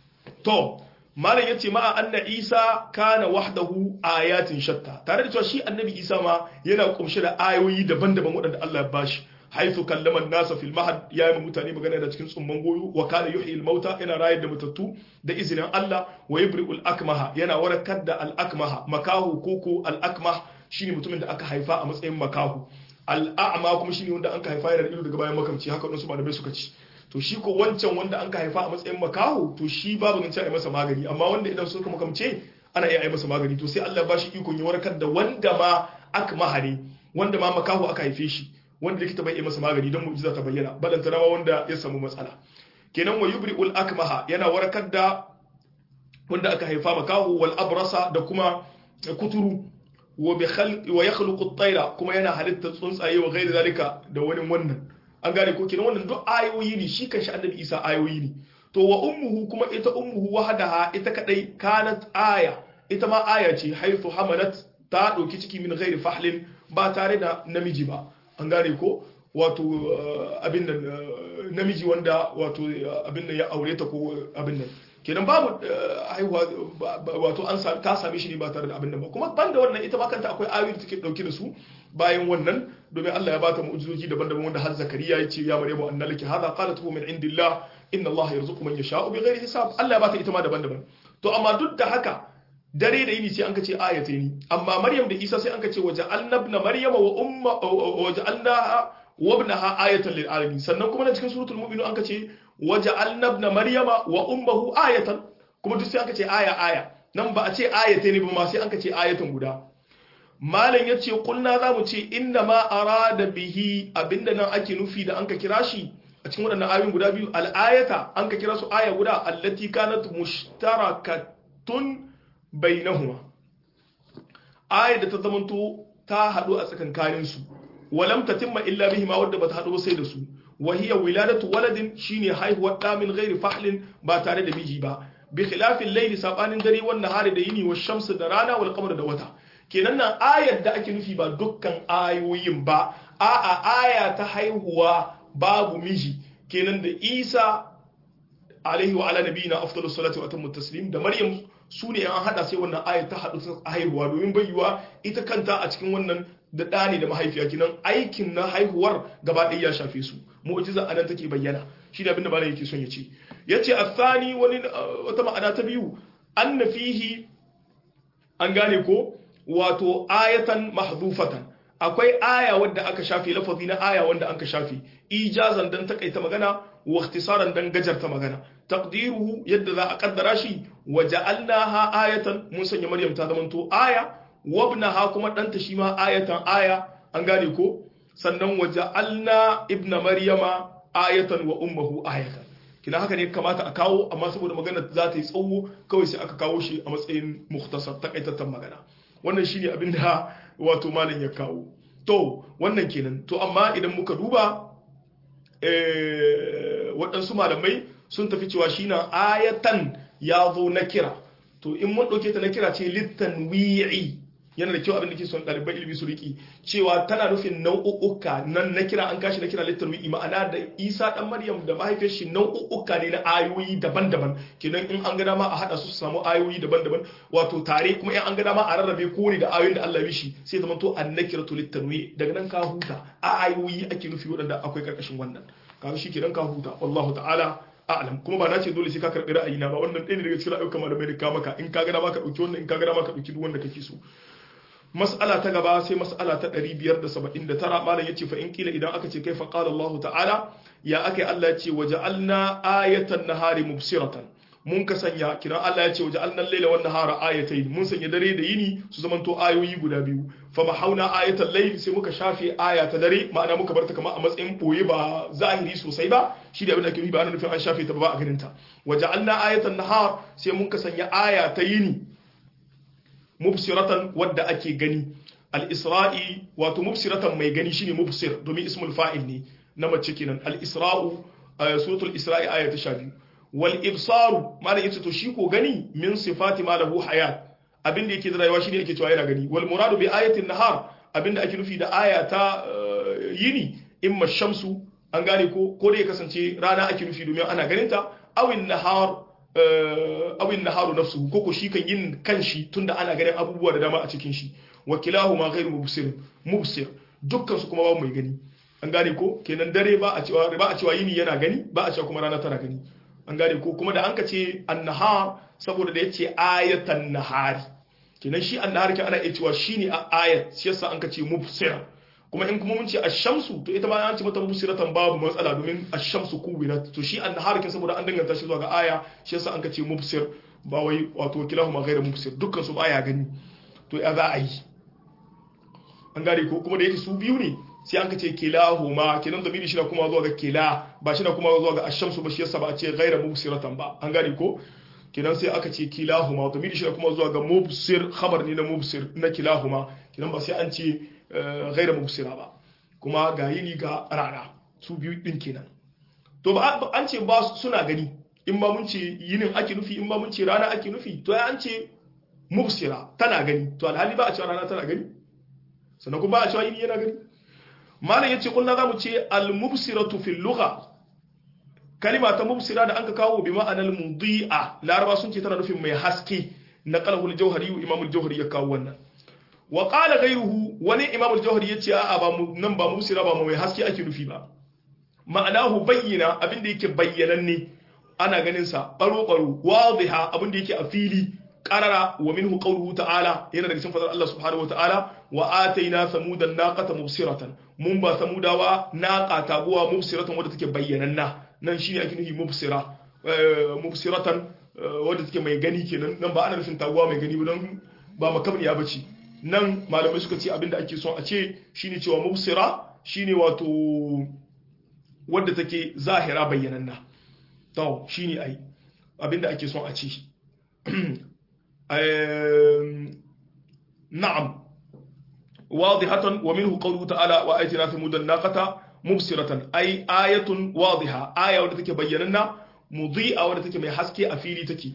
to malam yace ma anna isa kana wahdahu ayatin shatta tare da cewa shi annabi isa ma yana kumshe da ayoyi daban-daban waɗanda Allah ya bashi haythu kallama an-nasa fil mahad ya yi mutane magana da cikin tsumman goyo wa kana yuhyi al-mauta yana rayar da matattu da izinin Allah wa yubri'ul akmaha yana warakar da al-akmaha makahu koko al-akmah shine mutumin da aka haifa a matsayin makahu al-a'ma kuma shine wanda aka haifa yana da ido daga bayan makamci haka wadansu malamai suka ci to shi ko wancan wanda an ka haifa a matsayin makaho to shi babu ganin a yi masa magani amma wanda idan suka makamce ana iya yi masa magani to sai Allah ba shi ikon ya warkar da wanda ma aka mahare wanda ma makaho aka haife shi wanda likita bai yi masa magani don mu'jiza ta bayyana balanta rawa wanda ya samu matsala kenan wa yubri'ul akmaha yana warkar da wanda aka haifa makaho wal abrasa da kuma kuturu wa yakhluqu at-tayra kuma yana halitta tsuntsaye wa ghairi zalika da wani wannan an gane ko kenan wannan duk ayoyi ne shi kanshi annabi isa ayoyi ne to wa ummuhu kuma ita ummuhu wahdaha ita kadai kanat aya ita ma aya ce haythu hamalat ta dauki ciki min ghairi fahlin ba tare da namiji ba an gane ko wato abin nan namiji wanda wato abin nan ya aure ta ko abin nan kenan babu haihuwa wato an ta same shi ne ba tare da abin nan ba kuma banda wannan ita ma kanta akwai ayoyi da take dauke da su bayan wannan domin Allah ya bata mu'jizoji daban-daban wanda har Zakariya ya ce ya Maryamu anna laki hadha qalat huwa min indillah inna Allah yarzuqu man yasha'u bighairi hisab Allah ya bata ita ma daban-daban to amma duk da haka dare da yini sai an kace ayataini amma Maryam da Isa sai an kace waja'alna ibna Maryama wa umma waja'alnaha wa ibnaha ayatan lil alamin sannan kuma na cikin suratul mu'minun an kace waja'alna ibna Maryama wa ummuhu ayatan kuma duk sai an kace aya nan ba a ce ayataini ba ma sai an kace ayatan guda malam yace kulna zamu ce inna ma arada bihi abinda nan ake nufi da anka kira shi a cikin waɗannan ayoyin guda biyu al-ayata an ka kira su aya guda allati kanat mushtarakatun bainahuma aya da ta zamanto ta hadu a tsakankanin su walam tatimma illa bihima wadda bata hadu sai da su wa hiya wiladatu waladin shine haihuwar da min ghairi fahlin ba tare da miji ba bi khilafil layli sabanin dare wan nahari da yini wa shamsu da rana wal qamar da wata kenan nan ayar da ake nufi ba dukkan ayoyin ba a'a aya ta haihuwa babu miji kenan da Isa alaihi wa ala nabiyina afdalus salatu wa atammu taslim da Maryam su ne an hada sai wannan ayar ta hadu ta haihuwa domin bayyuwa ita kanta a cikin wannan da ɗani da mahaifiya kenan aikin na haihuwar gaba ɗaya ya shafe su mu'jiza anan take bayyana shi da abinda malam yake son ya ce yace athani wata ma'ana ta biyu anna fihi an gane ko wato ayatan mahdhufatan akwai aya wanda aka shafe lafazi na aya wanda aka shafe ijazan dan takaita magana wa ikhtisaran dan gajarta magana taqdiruhu yadda za a kaddara shi waja'alnaha ayatan mun sanya maryam ta zamanto aya wabnaha kuma danta shi ma ayatan aya an gane ko sannan waja'alna ibna maryama ayatan wa ummuhu ayatan kina haka ne kamata a kawo amma saboda magana za ta yi tsawo kawai sai aka kawo shi a matsayin mukhtasar takaitattan magana wannan shine abin da wato malam ya kawo to wannan kenan to amma idan muka duba waɗansu malamai sun tafi cewa shi na ayatan ya zo na kira to in mun ɗauke ta na kira ce littanwi'i yana da kyau abin da ke son ɗaliban ilimi su riƙi cewa tana nufin nau'uka nan na kira an kashi na kira littanwi'i ma'ana da isa ɗan maryam da mahaifiyar shi nau'uka ne na ayoyi daban-daban kenan in an ga dama a haɗa su samu ayoyi daban-daban wato tare kuma in an ga dama a rarrabe kore da ayoyin da Allah ya shi sai zama to annakiratu littanwi'i daga nan ka huta ayoyi ake nufi waɗanda akwai karkashin wannan kaga shi kenan ka huta wallahu ta'ala a'lam kuma ba na ce dole sai ka karbi ra'ayina ba wannan ɗaya ne daga cikin ayyukan malamai da ka maka in ka ga dama ka dauki wannan in ka ga dama ka dauki duk wanda kake so mas'ala ta gaba sai mas'ala ta 579 malam yace fa in kila idan aka ce kai fa qala Allah ta'ala ya akai Allah yace waja'alna ayatan nahari mubsiratan mun ka sanya kiran Allah yace waja'alna al-layla wan nahara ayatayn mun sanya dare da yini su zamanto ayoyi guda biyu fa mahauna ayatal layl sai muka shafe aya ta dare ma'ana muka barta kamar a matsayin boye ba zahiri sosai ba shi da abin da ake nufi ba ana nufin an shafe ta ba a ganin ta waja'alna ayatan nahar sai mun ka sanya aya ta yini mubsiratan wadda ake gani al-isra'i wato mubsiratan mai gani shine mubsir domin ismul fa'il ne na mace kenan al-isra'u suratul isra'i aya ta 12 wal ibsaru malai yace to shi ko gani min sifati ma lahu hayat abinda yake da rayuwa shine yake cewa yana gani wal muradu bi ayatin nahar abinda ake nufi da aya ta yini imma shamsu an gane ko da ya kasance rana ake nufi domin ana ganin ta awin nahar awin naharu nafsuhu koko shi kan yin kanshi tunda ana ganin abubuwa da dama a cikin shi wa kilahuma ghairu mubsir dukkan su kuma ba mai gani an gane ko kenan dare ba a cewa yini yana gani ba a cewa kuma rana tana gani an gane ko kuma da an ka ce an-nahar saboda da yace ayatan nahari kenan shi an-nahar ke ana iya cewa shine ayat shi yasa an ka ce mubsir kuma in kuma mun ce ash-shamsu to ita ma an ce mata mubsiratan babu matsala domin ash-shamsu kuwirat to shi an-nahar kin saboda an danganta shi zuwa ga aya shi yasa an ka ce mubsir ba wai wato kilahuma ghairu mubsir dukkan su baya gani to ya za a yi an gane ko kuma da yake su biyu ne sai an ka ce kilahuma kenan damiri shi na kuma zuwa ga kila ba shi na kuma zuwa ga ash-shamsu ba shi yasa ba a ce ghairu mubsiratan ba an gane ko kenan sai aka ce kilahuma damiri shi na kuma zuwa ga mubsir khabar ne na mubsir na kilahuma kenan ba sai an ce gaira mubsira ba kuma ga yini ga rana su biyu din kenan to ba an ce ba suna gani in ba mun ce yinin ake nufi in ba mun ce rana ake nufi to ya an ce mubsira tana gani to alhali ba a cewa rana tana gani sannan kuma ba a cewa yini yana gani malam yace kullu zamu ce al mubsiratu fil lugha kalima ta mubsira da anka kawo bi ma'anal mudi'a laraba sun ce tana nufin mai haske na qalbul jawhari imamul jawhari ya kawo wannan wa qala ghayruhu wani imam al-jawhari yace a'a ba nan ba musira ba mai haske ake nufi ba ma'anahu bayyana abinda yake bayyananne ana ganin sa baro wadiha abinda yake a fili qarara wa minhu qawluhu ta'ala yana daga cikin fadar Allah subhanahu wa ta'ala wa ataina samudan naqata mubsiratan mun ba samudawa naqa taguwa mubsiratan wadda take bayyananna nan shine ake nufi mubsira mubsiratan wadda take mai gani kenan nan ba ana nufin taguwa mai gani ba don ba makamniya bace nan malamai suka ce abinda ake son a ce shine cewa mubsira shine wadda take zahira bayyananna to shine ai abinda ake son a ci na'am wadihatan wa minhu qawluhu ta'ala wa ayatina thamudan naqata mubsiratan ay ayatun wadiha aya wadda take bayyananna mudhi'a wadda take mai haske a fili take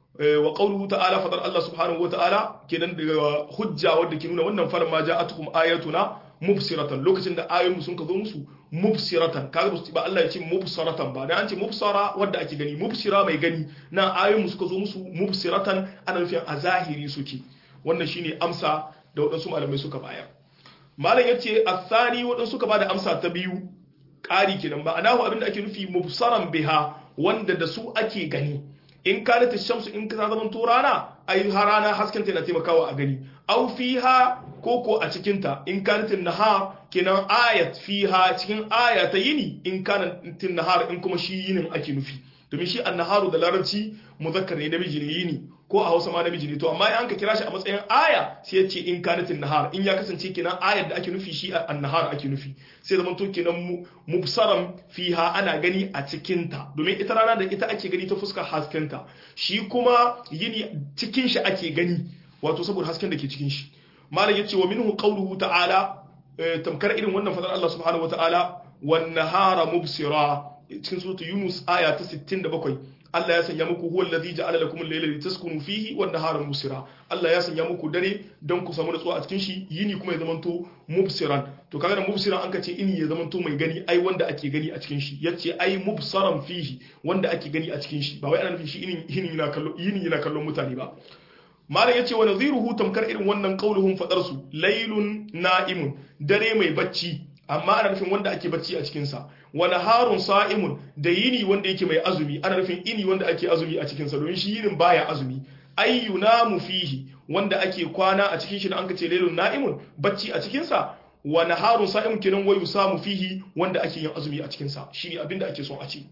wa qawluhu ta'ala fadar Allah subhanahu wa ta'ala kenan daga hujja wadda ke nuna wannan faran ma ja'atukum ayatuna mubsiratan lokacin da ayoyin sun ka zo musu mubsiratan kaga ba Allah ya ce mubsaratan ba dan an ce mubsara wadda ake gani mubsira mai gani na ayoyin suka zo musu mubsiratan ana nufin a zahiri suke wannan shine amsa da wadansu malamai suka bayar malam yace athani wadansu suka bada amsa ta biyu ƙari kenan ba anahu abinda ake nufi mubsaran biha wanda da su ake gani in kanat ash-shamsu in ka zaman to rana ai harana hasken ta yana taimakawa a gani aw fiha koko a cikin ta in kanat an-nahar kenan ayat fiha cikin ayata yini in kanat an-nahar in kuma shi yinin ake nufi domin shi an-naharu da larabci muzakkar ne namiji ne yini ko a Hausa ma namiji ne to amma an ka kira shi a matsayin aya sai ya ce in kanat an-nahar in ya kasance kenan ayat da ake nufi shi an-nahar ake nufi sai zaman to kenan mubsaran fiha ana gani a cikin ta domin ita rana da ita ake gani ta fuskar hasken ta shi kuma yini cikin shi ake gani wato saboda hasken da ke cikin shi malam yace wa minhu qawluhu ta'ala tamkar irin wannan fadar Allah subhanahu wataala wan nahara mubsira cikin suratul yunus aya ta 67 Allah ya sanya muku huwa allazi ja'ala lakum al-layla litaskunu fihi wan nahara mubsira Allah ya sanya muku dare don ku samu nutsuwa a cikin shi yini kuma ya zamanto mubsiran to kaga da mubsiran an kace ini ya zamanto mai gani ai wanda ake gani a cikin shi yace ai mubsaran fihi wanda ake gani a cikin shi ba wai ana nufin shi yini yana kallon mutane ba malam yace wa nadhiruhu tamkar irin wannan qauluhum fadarsu laylun na'imun dare mai bacci amma ana nufin wanda ake bacci a cikin sa wa naharun sa'imun da yini wanda yake mai azumi ana nufin ini wanda ake azumi a cikin sa don shi yinin baya azumi ay yunamu fihi wanda ake kwana a cikin shi da anka ce laylun na'imun bacci a cikin sa wa naharun sa'imun kenan wa yusamu fihi wanda ake yin azumi a cikin sa shine abinda ake son a ci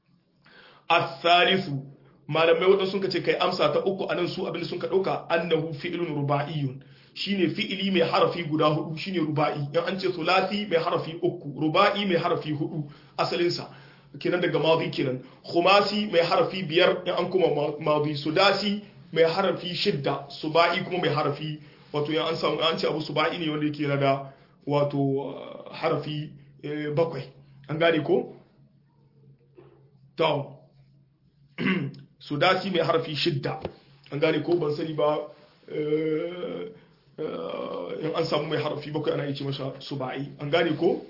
as-salisu malamai wadansu sun ce kai amsa ta uku anan su abinda sun ka dauka annahu fi'lun ruba'iyyun shine fi'ili mai harafi guda hudu shine ruba'i in an ce sulasi mai harafi uku ruba'i mai harafi hudu asalin sa kenan daga madi kenan khumasi mai harafi biyar in an kuma madi sudasi mai harafi shidda suba'i kuma mai harafi wato in an samu an ce abu suba'i ne wanda yake da wato harafi bakwai an gane ko to sudasi mai harafi shidda an gane ko ban sani ba in an samu mai harafi bakwai ana yi ce masa suba'i an gane ko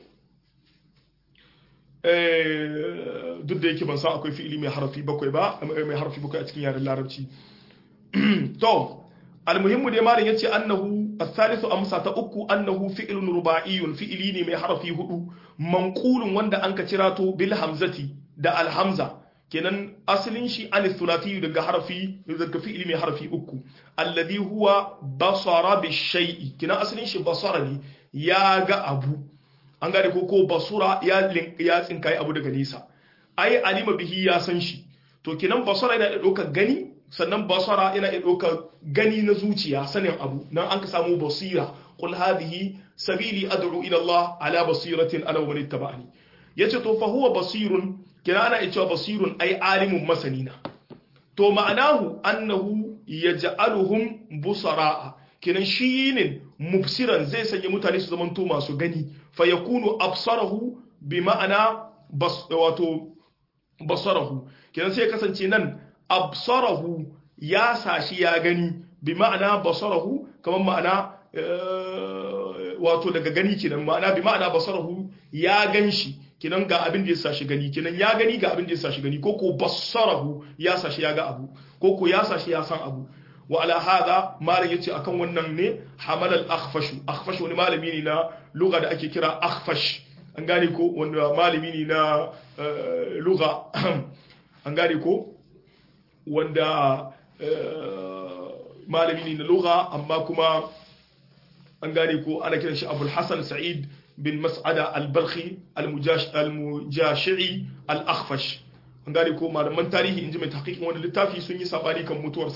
duk da yake ban san akwai fi'ili mai harafi bakwai ba mai harafi bakwai a cikin yaren larabci to almuhimmu dai malam yace annahu as-salisu amsa ta uku annahu fi'lun ruba'iyyun fi'ili ne mai harafi hudu manqulun wanda an ka cirato bil hamzati da al-hamza kenan asalin shi an thulathi daga harafi daga fi'ili mai harafi uku alladhi huwa basara bi shay'i kenan asalin shi basara ne ya ga abu an gane ko basura ya tsinkai abu daga nesa ai alima bihi ya san shi to kenan basara yana da dokar gani sannan basara yana da dokar gani na zuciya sanin abu nan an ka samu basira qul hadhihi sabili ad'u ila Allah ala basiratin ana wa man ittaba'ani yace to fa huwa basirun kina ana cewa basirun ai alimun masanina to ma'anahu annahu yaj'aluhum busara'a kinan shinin mubsiran zai sanya mutane su zamanto masu gani fa yakunu absarahu bi ma'ana wato basarahu kinan sai kasance nan absarahu ya sashi ya gani bi ma'ana basarahu kaman ma'ana wato daga gani kinan ma'ana bi ma'ana basarahu ya ganshi kinan ga abin da ya sashi gani kinan ya gani ga abin da ya sashi gani koko basarahu ya sashi ya ga abu koko ya sashi ya san abu wa ala hada malam yace akan wannan ne hamal al akhfash wani malami ne na lugha da ake kira akhfash an gane ko wanda malami ne na lugha an gane ko wanda malami ne na lugha amma kuma an gane ko ana kiran shi Abul Hasan Sa'id bin Mas'ada al-Balkhi al-Mujashi'i al-Akhfash an gane ko malaman tarihi inji mai tahqiqin wannan littafi sun yi sabani kan mutuwarsa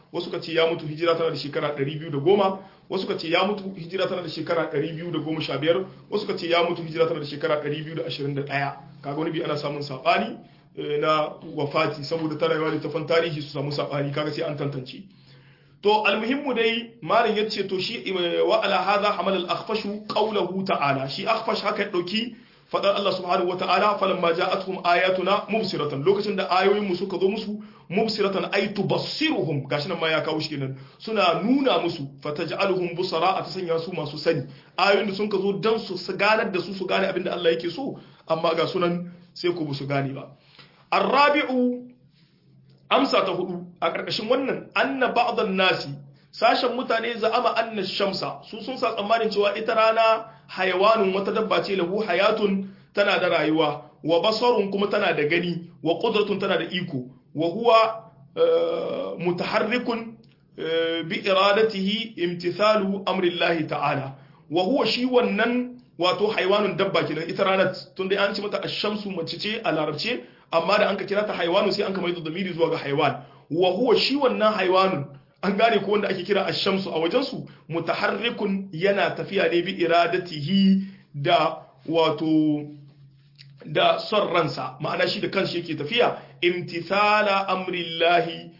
wasu ka ce ya mutu hijira tana da shekara 210 wasu ka ce ya mutu hijira tana da shekara 215 wasu ka ce ya mutu hijira tana da shekara 221 kaga wani bi ana samun sabani na wafati saboda tana yawa littafan tarihi su samu sabani kaga sai an tantance to almuhimmu dai malin yace to shi wa ala hadha hamal al-akhfashu qawluhu ta'ala shi akhfash haka ya dauki fadar Allah subhanahu wata'ala falamma ja'atuhum ayatuna mubsiratan lokacin da ayoyin mu suka zo musu mubsiratan ay tubassiruhum gashi nan ma ya kawo shi kenan suna nuna musu fataj'aluhum busara ta sanya su masu sani ayoyin da sun ka zo dan su ganar da su gane abinda Allah yake so amma ga sunan sai ku su gane ba arabi'u amsa ta hudu a karkashin wannan anna ba'dhan nasi sashen mutane za'ama anna shamsa su sun sa tsammanin cewa ita rana hayawanun wata dabba ce lahu hayatun tana da rayuwa wa basarun kuma tana da gani wa qudratun tana da iko wa huwa mutaharrikun bi iradatihi imtithalu amrillahi ta'ala wa huwa shi wannan wato hayawanun dabba kenan ita ranar tunda an ci mata ash-shamsu mace ce a larabce amma da anka kira ta haywanu sai anka maido damiri zuwa ga haywan wa huwa shi wannan haywanun an gane ko wanda ake kira ash-shamsu a wajen su mutaharrikun yana tafiya ne bi iradatihi da wato da son ransa ma'ana shi da kanshi yake tafiya imtithala amrillahi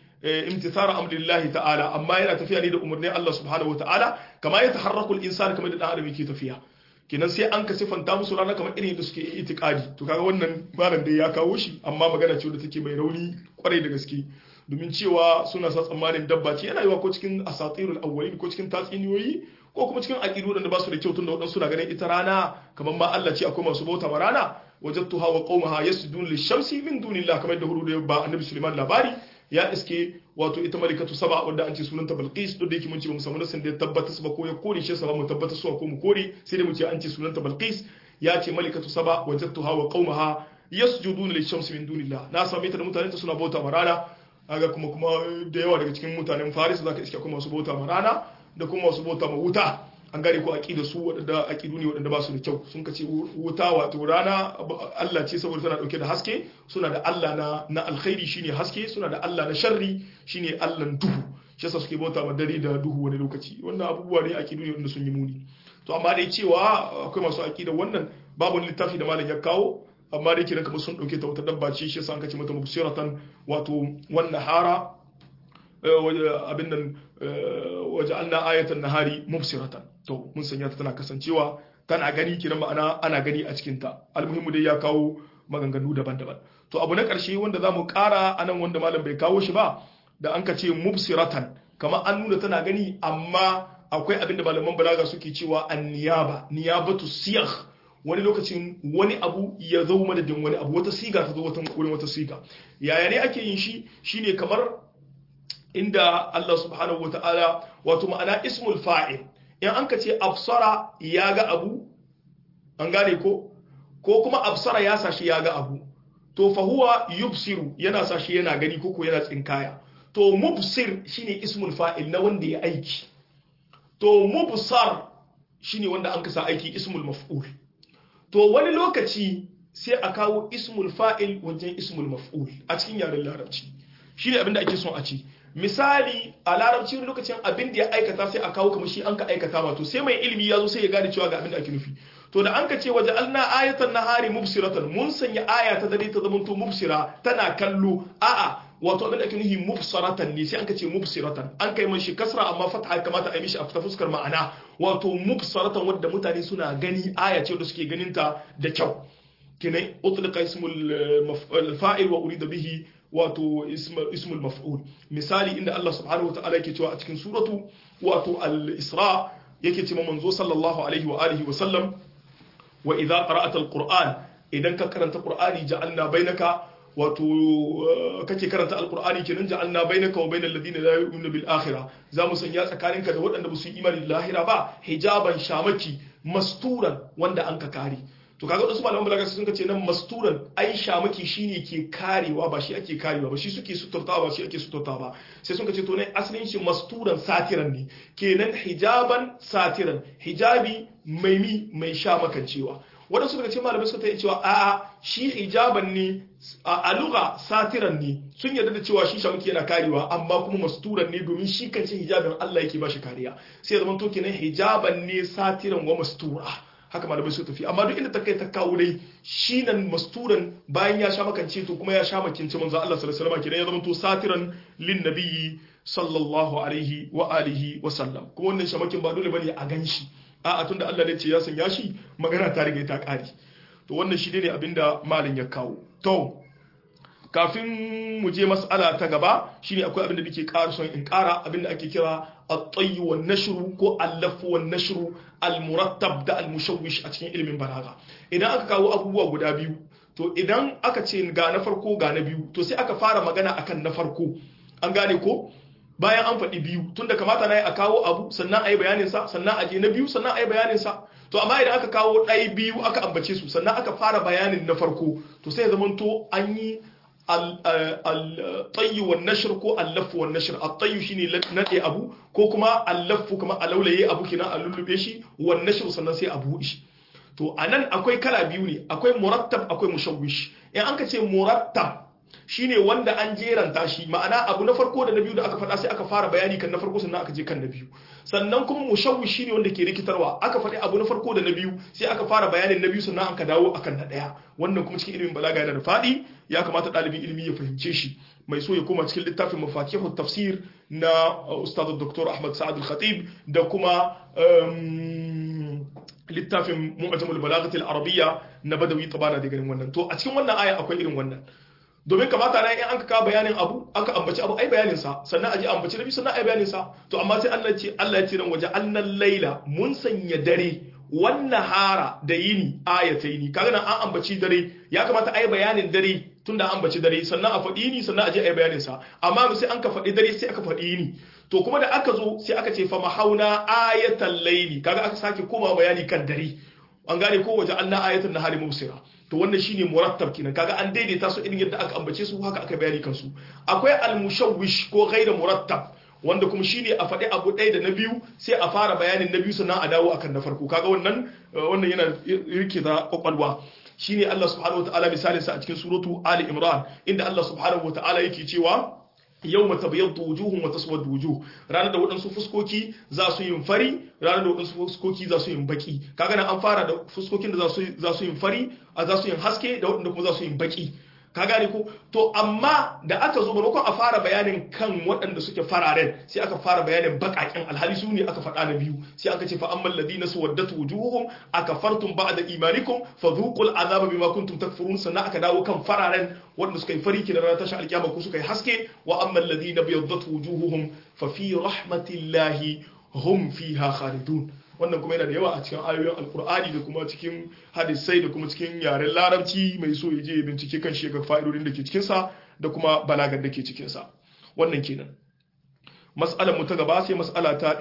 ta'ala amma yana tafiya ne da umarnin Allah subhanahu wataala kama ya taharraku al-insan kamar da dan adam yake tafiya kenan sai an ka sifanta musu rana kamar irin da suke itikadi to kaga wannan malam dai ya kawo shi amma magana ce wadda take mai rauni kwarai da gaske domin cewa suna sa tsammanin dabba ce yana yiwa ko cikin asatirul awwalin ko cikin tatsiniyoyi ko kuma cikin aqidu da ba su da kyau tunda wadansu suna ganin ita rana kamar ma Allah ce akwai masu bauta ma rana wajadtuha wa qaumaha yasjudun lish-shamsi min dunillah kamar da hurudu ya ba annabi Sulaiman labari ya iske wato ita malikatu saba wanda an ce sunanta Balqis duk da yake mun ce mu samu nasin da ya tabbata su ba ko ya kore shi saba mu tabbata su ko mu kore sai da mu ce an ce sunanta Balqis ya ce malikatu saba wajadtuha wa qaumaha yasjudun lish-shamsi min dunillah na same ta da mutanen ta suna bauta ma rana kaga kuma da yawa daga cikin mutanen Faris zaka iske akwai masu bauta ma rana da kuma masu bauta ma wuta an gane ko aqida su wadanda aqidu ne wadanda ba su da kyau sun kace wuta wato rana Allah ce saboda tana dauke da haske suna da Allah na alkhairi shine haske suna da Allah na sharri shine Allah duhu shi yasa suke bauta ma dare da duhu wani lokaci wannan abubuwa ne aqidu ne wanda sun yi muni to amma dai cewa akwai masu aqida wannan babu littafi da malam ya kawo amma dai kiran kamar sun dauke ta wata dabba ce shi yasa an kace mata mubsiratan wato wannan hara abin nan waja'alna ayatan nahari mubsiratan to mun sanya ta tana kasancewa tana gani kiran ma'ana ana gani a cikin ta almuhimmu dai ya kawo maganganu daban-daban to abu na karshe wanda zamu kara anan wanda malam bai kawo shi ba da an kace mubsiratan kamar an nuna tana gani amma akwai abin da malaman balaga suke cewa niyabatu siyagh wani lokacin wani abu ya zo madadin wani abu wata siga ta zo wata siga yaya ne ake yin shi shine kamar inda Allah subhanahu wata'ala wato ma'ana ismul fa'il in an ka ce absara ya ga abu an gane ko kuma absara ya sashi ya ga abu to fa huwa yubsiru yana sashi yana gani ko yana tsinkaya to mubsir shine ismul fa'il na wanda ya aiki to mubsar shine wanda an kasa aiki ismul maf'ul to wani lokaci sai a kawo ismul fa'il wajen ismul maf'ul a cikin yaren larabci shine abinda ake son a ci misali a larabci wani lokacin abin da ya aikata sai a kawo kamar shi an ka aikata ba to sai mai ilimi ya zo sai ya gane cewa ga abin da ake nufi to da an ka ce waje alna ayatan nahari mubsiratan mun sanya aya ta dare ta zamanto mubsira tana kallo a'a wato abin da ake nufi mubsiratan ne sai an ka ce mubsiratan an kai mashi kasra amma fatha kamata a yi mishi a ta fuskar ma'ana wato mubsiratan wanda mutane suna gani aya ce da suke ganin ta da kyau kinai utliqa ismul fa'il wa urida bihi wato ismul maf'ul misali inda Allah subhanahu wataala yake cewa a cikin suratu wato al-Isra yake cewa manzo sallallahu alaihi wa alihi wa sallam wa idza qara'ata al-Qur'an idan ka karanta Qur'ani ja'alna bainaka wato kake karanta al-Qur'ani kenan ja'alna bainaka wa bainal ladina la yu'minuna bil akhirah zamu sanya tsakaninka da waɗanda ba su yi imani da lahira ba hijaban shamaki masturan wanda an ka kare to kaga wasu malaman balaga sun ce nan masturan ai shamaki shine ke karewa ba shi ake karewa ba shi suke suturtawa ba shi ake suturtawa ba sai sun ce to ne asalin shi masturan satiran ne kenan hijaban satiran hijabi mai shamakancewa wadansu daga cikin malamai suka ta cewa a'a shi hijaban ne a lugha satiran ne sun yarda da cewa shi shamaki yana karewa amma kuma masturan ne domin shi kanshi hijabin Allah yake ba shi kariya sai ya zama to kenan hijaban ne satiran wa mastura haka malamai suka tafi amma duk inda ta kai ta kawo dai shi nan masturan bayan ya sha makance to kuma ya sha makince manzo Allah sallallahu alaihi wasallam kenan ya zama to satiran lin nabiyyi sallallahu alaihi wa alihi wa sallam kuma wannan shamakin ba dole bane a ganshi a'a tunda Allah ne ce ya sanya shi magana ta riga ta kare to wannan shi ne abinda malin ya kawo to kafin mu je mas'ala ta gaba shine akwai abinda nake ƙara son in ƙara abinda ake kira at-tayy wan nashru ko al-laf wan nashru al-murattab da al-mushawwish a cikin ilimin balaga idan aka kawo abubuwa guda biyu to idan aka ce ga na farko ga na biyu to sai aka fara magana akan na farko an gane ko bayan an faɗi biyu tunda kamata na yi a kawo abu sannan a yi bayaninsa sannan a je na biyu sannan a yi bayaninsa to amma idan aka kawo ɗaya biyu aka ambace su sannan aka fara bayanin na farko to sai ya zamanto an yi al-tayyu wan nashr ko al-laff wan nashr at-tayyu shine nade abu ko kuma al-laff kuma a laulaye abu kina a lullube shi wan nashr sannan sai a buɗe shi to anan akwai kala biyu ne akwai murattab akwai mushawwish in an ka ce murattab shine wanda an jeranta shi ma'ana abu na farko da na biyu da aka faɗa sai aka fara bayani kan na farko sannan aka je kan na biyu sannan kuma mushawwish shine wanda ke rikitarwa aka faɗi abu na farko da na biyu sai aka fara bayanin na biyu sannan aka dawo akan na ɗaya wannan kuma cikin ilimin balaga yana da faɗi ya kamata ɗalibin ilimi ya fahimce shi mai so ya koma cikin littafin mafatihut tafsir na ustad Dr. Ahmad Sa'ad al-Khatib da kuma littafin mu'jamul balaghati al-arabiyya na Badawi tabana da ganin wannan to a cikin wannan aya akwai irin wannan domin kamata na in an ka bayanin abu aka ambaci abu ai bayanin sa sannan aje ambaci nabi sannan ai bayanin sa to amma sai Allah ya ce ran waje annal laila mun sanya dare wannan hara da yini ayataini kaga nan an ambaci dare ya kamata ai bayanin dare tunda an ambaci dare sannan a faɗi yini sannan aje ai bayanin sa amma sai an ka faɗi dare sai aka faɗi yini to kuma da aka zo sai aka ce fa mahauna ayatal laili kaga aka sake koma bayani kan dare an gane ko waje Allah ayatan nahari mubsira to wannan shine murattab kenan kaga an daidaita su irin yadda aka ambace su haka aka bayani kansu akwai al-mushawwish ko ghairu murattab wanda kuma shine a faɗi abu ɗaya da na biyu sai a fara bayanin na biyu sannan a dawo akan na farko kaga wannan yana rike da kwakwalwa shine Allah subhanahu wataala misalin sa a cikin suratu Ali Imran inda Allah subhanahu wataala yake cewa yawma tabyaddu wujuhum wa taswaddu wujuh ranar da waɗansu fuskoki za su yin fari ranar da waɗansu fuskoki za su yin baki kaga nan an fara da fuskokin da za su yin fari za su yin haske da waɗanda kuma za su yin baki ka gane ko to amma da aka zo maimakon a fara bayanin kan waɗanda suke fararen sai aka fara bayanin baƙaƙen alhali su ne aka faɗa na biyu sai aka ce fa ammal ladina suwaddat wujuhum akafartum ba'da imanikum fadhuqul azaba bima kuntum takfurun sannan aka dawo kan fararen waɗanda suka yi fari kidan ranar tashin alkiyama ko suka yi haske wa ammal ladina biyaddat wujuhum fa fi rahmatillahi hum fiha khalidun wannan kuma yana da yawa a cikin ayoyin alkur'ani da kuma cikin hadisai da kuma cikin yaren larabci mai so ya je ya bincike kan shi ga fa'idodin da ke cikinsa da kuma balagar da ke cikinsa wannan kenan mas'alar mu ta gaba sai mas'ala ta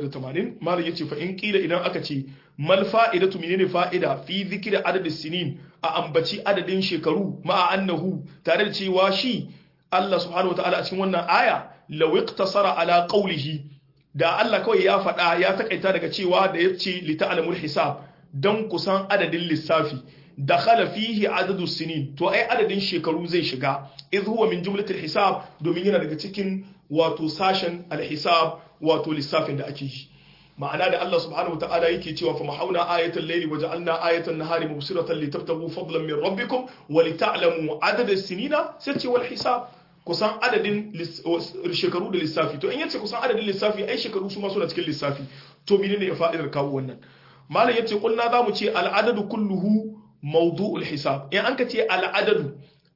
580 malam yace fa in kila idan aka ce mal fa'idatu menene fa'ida fi zikri adadis sinin a ambaci adadin shekaru ma'a annahu tare da cewa shi Allah subhanahu wataala a cikin wannan aya law iqtasara ala qawlihi da Allah kawai ya faɗa ya takaita daga cewa da ya ce lita'alamul hisab don kusan adadin lissafi dakhala fihi adadu sinin to ai adadin shekaru zai shiga iz huwa min jumlatil hisab domin yana daga cikin wato sashen alhisab wato lissafin da ake yi ma'ana da Allah subhanahu wataala yake cewa fa mahauna ayatal layli waja'alna ayatan nahari mubsiratan litabtagu fadlan min rabbikum wa lita'lamu adada sinina sai ce wal hisab kusan adadin shekaru da lissafi to in yace kusan adadin lissafi ai shekaru su ma suna cikin lissafi to menene ya fa'idar kawo wannan malam yace kulna zamu ce al'adadu kulluhu mawdu'ul hisab in an ka ce al'adadu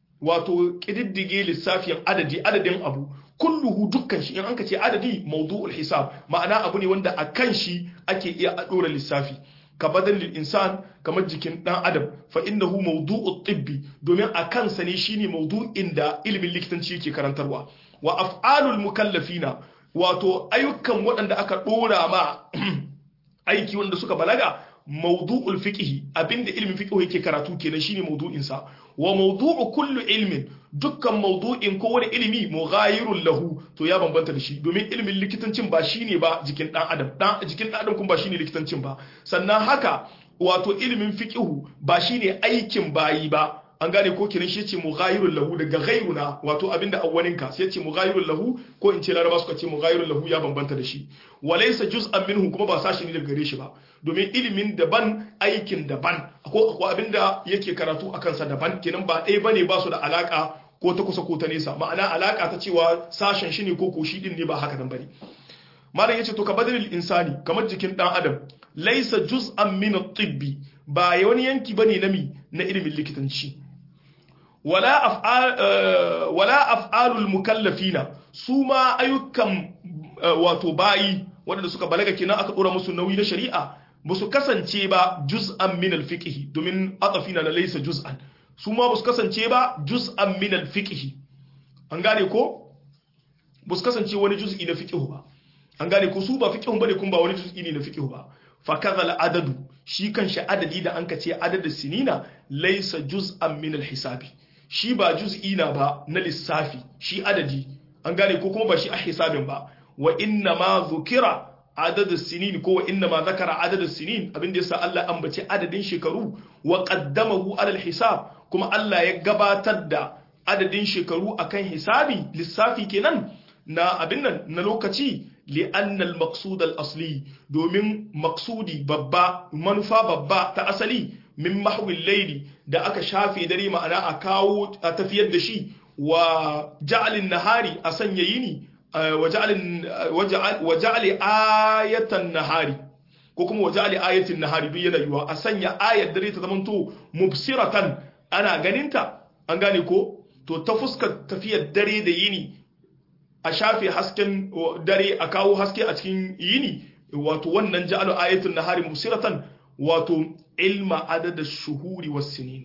wato kididdige lissafin adadin abu kulluhu dukkan shi in an ka ce adadi mawdu'ul hisab ma'ana abu ne wanda akan shi ake iya dora lissafi ka badalil insan kamar jikin dan adam fa innahu mawdu'ut tibbi domin a kansa ne shine mawdu'in da ilimin likitanci yake karantarwa wa af'alul mukallafina wato ayyukan waɗanda aka dora ma aiki wanda suka balaga mawdu'ul fiqhi abinda ilimin fiqh yake karatu kenan shine mawdu'in sa wa mawdu'u kullu ilmin dukkan mawdu'in ko wani ilimi mughayirun lahu to ya bambanta da shi domin ilimin likitancin ba shine ba jikin dan adam jikin dan adam kuma ba shine likitancin ba sannan haka wato ilimin fiqhu ba shine aikin bayi ba an gane ko kiran shi yace mughayirul lahu daga ghayruna wato abinda awwalinka sai yace mughayirul lahu ko in ce laraba suka ce mughayirul lahu ya bambanta da shi walaysa juz'an minhu kuma ba sashi ne daga gare shi ba domin ilimin daban aikin daban akwai abinda yake karatu akan sa daban kenan ba ɗaya bane ba su da alaka ko ta kusa ko ta nesa ma'ana alaka ta cewa sashen shi ne ko shi din ne ba haka nan bane malam yace to ka badalil insani kamar jikin dan adam laysa juz'an min at-tibbi ba wani yanki bane na ilimin likitanci wala af'alul mukallafina su ma ayyukan wato bayi wanda suka balaga kenan aka dora musu nauyi na shari'a ba su kasance ba juz'an min al-fiqh domin atafina na laysa juz'an su ma ba su kasance ba juz'an min al-fiqh an gane ko ba su kasance wani juz'i na fiqh ba an gane ko su ba fiqh bane kuma ba wani juz'i ne na fiqh ba fa kadhal adadu shi kanshi adadi da anka ce adadin sinina laysa juz'an min al-hisabi shi ba juz'i na ba na lissafi shi adadi an gane ko kuma ba shi a hisabin ba wa inna ma zukira adadus sinin ko wa inna ma zakara adadus sinin abinda yasa Allah ambace adadin shekaru wa qaddamahu ala al-hisab kuma Allah ya gabatar da adadin shekaru akan hisabi lissafi kenan na abin nan na lokaci li'anna al-maqsud al-asli domin maqsudi babba manufa babba ta asali min mahwil layli da aka shafe dare ma'ana a kawo a tafiyar da shi wa ja'alin nahari a sanya yini wa ja'ali ayatan nahari ko kuma wa ja'ali ayatin nahari duk yana yiwa a sanya ayat dare ta zamanto mubsiratan ana ganinta an gane ko to ta fuskar tafiyar dare da yini a shafe hasken dare a kawo haske a cikin yini wato wannan ja'alu ayatin nahari mubsiratan wato ilma adada shuhuri was sinin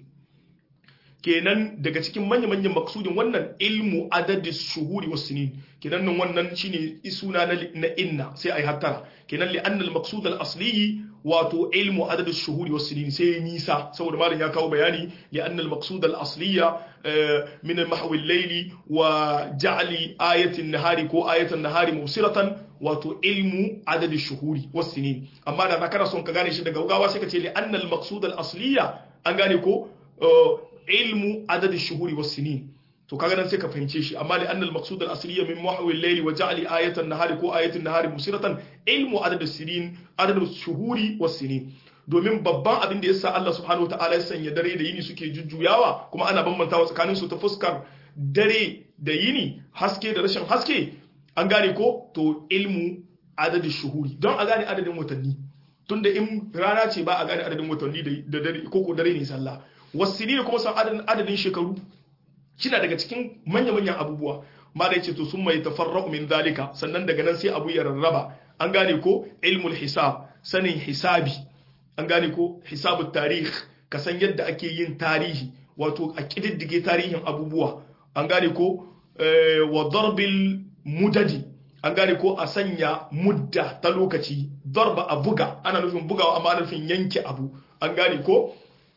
kenan daga cikin manya-manyan maksudin wannan ilmu adadi shuhuri was sinin kenan nan wannan shine suna na inna sai ai hattara kenan li anna al maqsud al asli wato ilmu adadi shuhuri was sinin sai nisa saboda malam ya kawo bayani li anna al maqsud al asliya min al mahwi al layli wa ja'li ayati an nahari ko ayati an nahari musiratan wato ilmu adadi shuhuri was sinin amma da zakara son ka gane shi daga gawa sai ka ce li anna al maqsud al asliya an gane ko ilmu adadi shuhuri was sinin to kaga nan sai ka fahimce shi amma li anna al maqsud al asliya min mahwi al layli wa ja'li ayatan an nahari ko ayatan nahari musiratan ilmu adadi sinin adadi shuhuri was sinin domin babban abin da yasa Allah subhanahu wa ta'ala ya sanya dare da yini suke jujjuyawa kuma ana bambantawa tsakanin su ta fuskar dare da yini haske da rashin haske an gane ko to ilmu adadi shuhuri don a gane adadin watanni tunda in rana ce ba a gane adadin watanni da dare ko dare ne sallah wasini kuma san adadin shekaru kina daga cikin manya-manyan abubuwa ma da yace to sun mai tafarra'u min zalika sannan daga nan sai abu ya rarraba an gane ko ilmul hisab sanin hisabi an gane ko hisabut tarikh ka san yadda ake yin tarihi wato a kididdige tarihin abubuwa an gane ko wa darbil mudadi an gane ko a sanya mudda ta lokaci darba a buga ana nufin bugawa amma ana nufin yanke abu an gane ko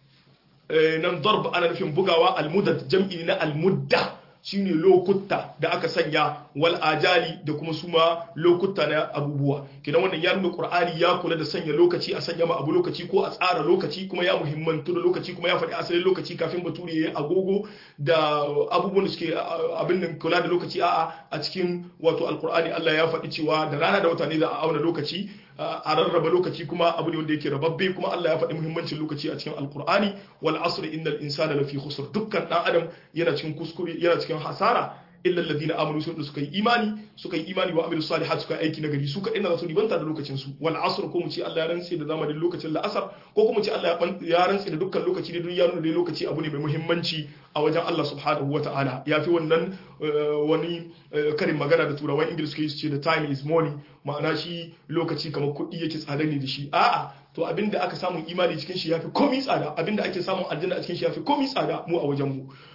nan darb ana nufin bugawa almudad jam'i na almudda shine lokuta da aka sanya wal ajali da kuma suma lokuta na abubuwa kidan wannan ya nuna qur'ani ya kula da sanya lokaci a sanya ma abu lokaci ko a tsara lokaci kuma ya muhimmantu da lokaci kuma ya faɗi asalin lokaci kafin bature ya agogo da abubuwan da suke abin nan kula da lokaci a cikin wato alqur'ani Allah ya faɗi cewa da rana da wata ne za a auna lokaci a rarraba lokaci kuma abu ne wanda yake rababbe kuma Allah ya faɗi muhimmancin lokaci a cikin alqur'ani wal asr innal insana lafi khusr dukkan dan adam yana cikin kuskure yana cikin hasara illa alladhina amanu sun suka yi imani wa amilus salihat suka aiki nagari su kadai na su ribanta da lokacin su wal asr ko mu ce Allah ya rantsi da zamanin lokacin la'asar ko kuma ce Allah ya rantsi da dukkan lokaci da duniya nuna da lokaci abu ne mai muhimmanci a wajen Allah subhanahu wata'ala yafi wannan wani karin magana da turawan English suke ce da time is money ma'ana shi lokaci kamar kuɗi yake tsada ne da shi a'a to abinda aka samu imani cikin shi yafi komai tsada abinda ake samun aljanna a cikin shi yafi komai tsada mu a wajen mu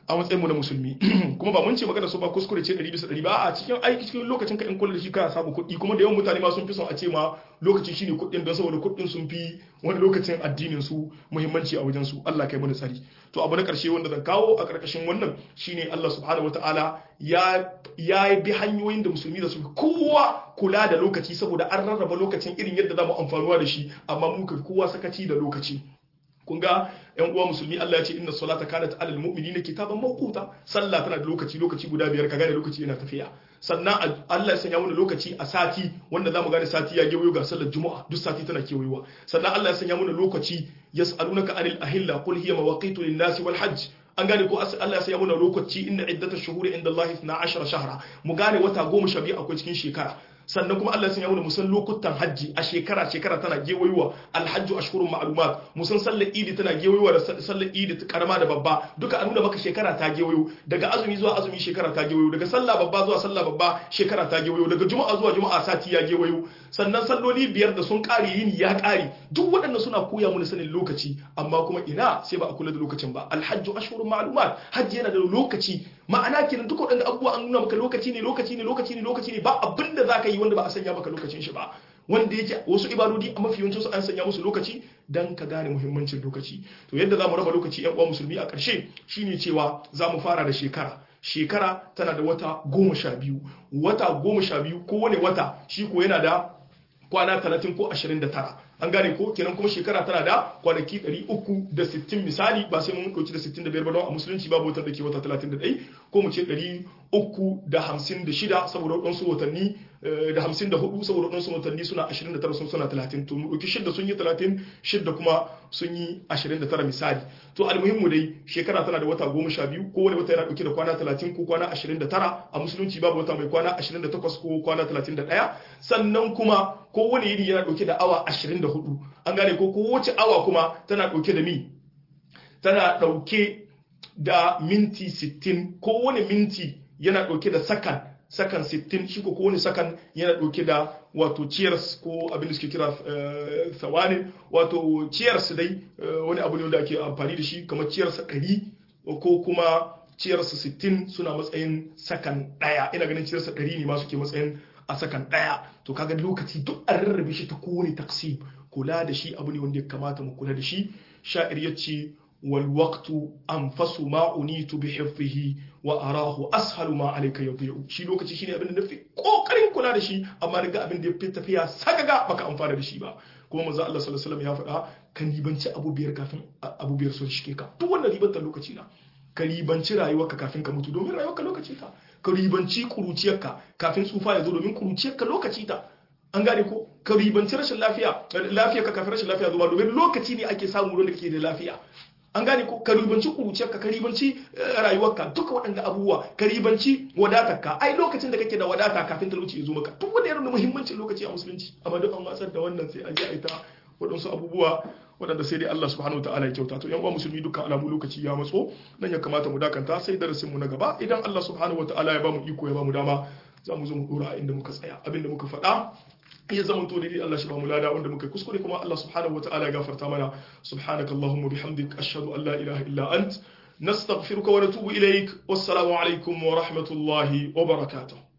a matsayin mu na musulmi kuma ba mun ce magana so ba kuskure ce 100% ba a cikin aiki cikin lokacin ka in kullu da shi ka samu kuɗi kuma da yawan mutane ma sun fi son a ce ma lokaci shine kuɗin don saboda kuɗin sun fi wani lokacin addinin su muhimmanci a wajen su Allah kai mana tsari to abu na karshe wanda zan kawo a karkashin wannan shine Allah subhanahu wataala ya bi hanyoyin da musulmi da su kowa kula da lokaci saboda an rarraba lokacin irin yadda zamu amfanuwa da shi amma mu kowa sakaci da lokaci kun ga yan uwa musulmi Allah ya ce inna salata kanat alal mu'minina kitaban mawquta sallah tana da lokaci guda biyar ka gane lokaci yana tafiya sannan Allah ya sanya mana lokaci a sati wanda zamu gane sati ya gewayo ga sallar juma'a duk sati tana kewayowa sannan Allah ya sanya mana lokaci yas'alunaka anil ahilla qul hiya mawaqitu lin-nasi wal hajj an gane ko Allah ya sanya mana lokaci inna iddatash shuhuri inda Allah 12 shahra mu gane wata 12 akwai cikin shekara sannan kuma Allah sun yi mana musan lokutan hajji a shekara tana gewayowa alhajju ashhurun ma'lumat musan sallar idi tana gewayowa da sallar idi karama da babba duka an nuna maka shekara ta gewayo daga azumi zuwa azumi shekara ta gewayo daga sallah babba zuwa sallah babba shekara ta gewayo daga juma'a zuwa juma'a sati ya gewayo sannan salloli biyar da sun kare yini ya kare duk waɗannan suna koya mana sanin lokaci amma kuma ina sai ba a kula da lokacin ba alhajju ashhurun ma'lumat hajji yana da lokaci ma'ana kenan duk waɗanda abubuwa an nuna maka lokaci ne ba abinda zaka yi wanda ba a sanya maka lokacin shi ba wanda yake wasu ibadodi a mafi yawancin su an sanya musu lokaci dan ka gane muhimmancin lokaci to yadda zamu raba lokaci ƴan uwa musulmi a ƙarshe shine cewa zamu fara da shekara tana da wata 12 wata 12 kowane wata shi ko yana da kwana 30 ko 29 an gane ko kenan kuma shekara tana da kwanaki 360 misali ba sai mun dauki da 65 ba don a musulunci babu wata da ke wata 31 ko mu ce 356 saboda wadansu watanni da 54 saboda wadansu watanni suna 29 sun suna 30 to mu dauki shidda sun yi 30 shidda kuma sun yi 29 misali to almuhimmu dai shekara tana da wata 12 ko wani wata yana dauke da kwana 30 ko kwana 29 a musulunci babu wata mai kwana 28 ko kwana 31 sannan kuma kowane yini yana dauke da awa 24 an gane ko kowace awa kuma tana dauke da tana dauke da minti 60 kowane minti yana dauke da sakan 60 shi ko kowane sakan yana dauke da wato cheers ko abin da suke kira thawani wato cheers dai wani abu ne wanda ake amfani da shi kamar cheers 100 ko kuma cheers 60 suna matsayin sakan daya ina ganin cheers 100 ne ma suke matsayin a sakan daya to kaga lokaci duk an rarrabe shi ta kowane taksim kula da shi abu ne wanda ya kamata mu kula da shi sha'ir yace wal waqtu anfasu ma unitu bi hifzihi wa arahu ashalu ma alayka yadhi'u shi lokaci shine abin da nafi kokarin kula da shi amma daga abin da ya fi tafiya sagaga baka amfana da shi ba kuma manzo Allah sallallahu alaihi wasallam ya faɗa kan ribanci abu biyar kafin abu biyar sun shike ka duk wannan ribantar lokaci na ka ribanci rayuwarka kafin ka mutu domin rayuwarka lokaci ta ka ribanci kuruciyarka kafin tsufa ya zo domin kuruciyarka lokaci ta an gane ko ka ribanci rashin lafiya ka kafin rashin lafiya zuwa domin lokaci ne ake samu wanda kake da lafiya an gane ko ka ribanci kuruciyarka ka ribanci rayuwarka duka waɗanda abubuwa ka ribanci wadatarka ai lokacin da kake da wadata kafin talauci ya zo maka duk wanda yana da muhimmancin lokaci a musulunci amma duk an watsar da wannan sai a ji a ita waɗansu abubuwa waɗanda sai dai Allah subhanahu wa ta'ala ya kyauta to yan uwa musulmi dukkan alamu lokaci ya matso nan ya kamata mu dakanta sai darasin mu na gaba idan Allah subhanahu wa ta'ala ya bamu iko ya bamu dama za mu zo mu dora inda muka tsaya abinda muka faɗa ya zama to dai Allah shi ba mu lada wanda muka kuskure kuma Allah subhanahu wa ta'ala ya gafarta mana subhanakallahumma bihamdik ashhadu an la ilaha illa ant nastaghfiruka wa natubu ilaik wassalamu alaikum wa rahmatullahi wa barakatuh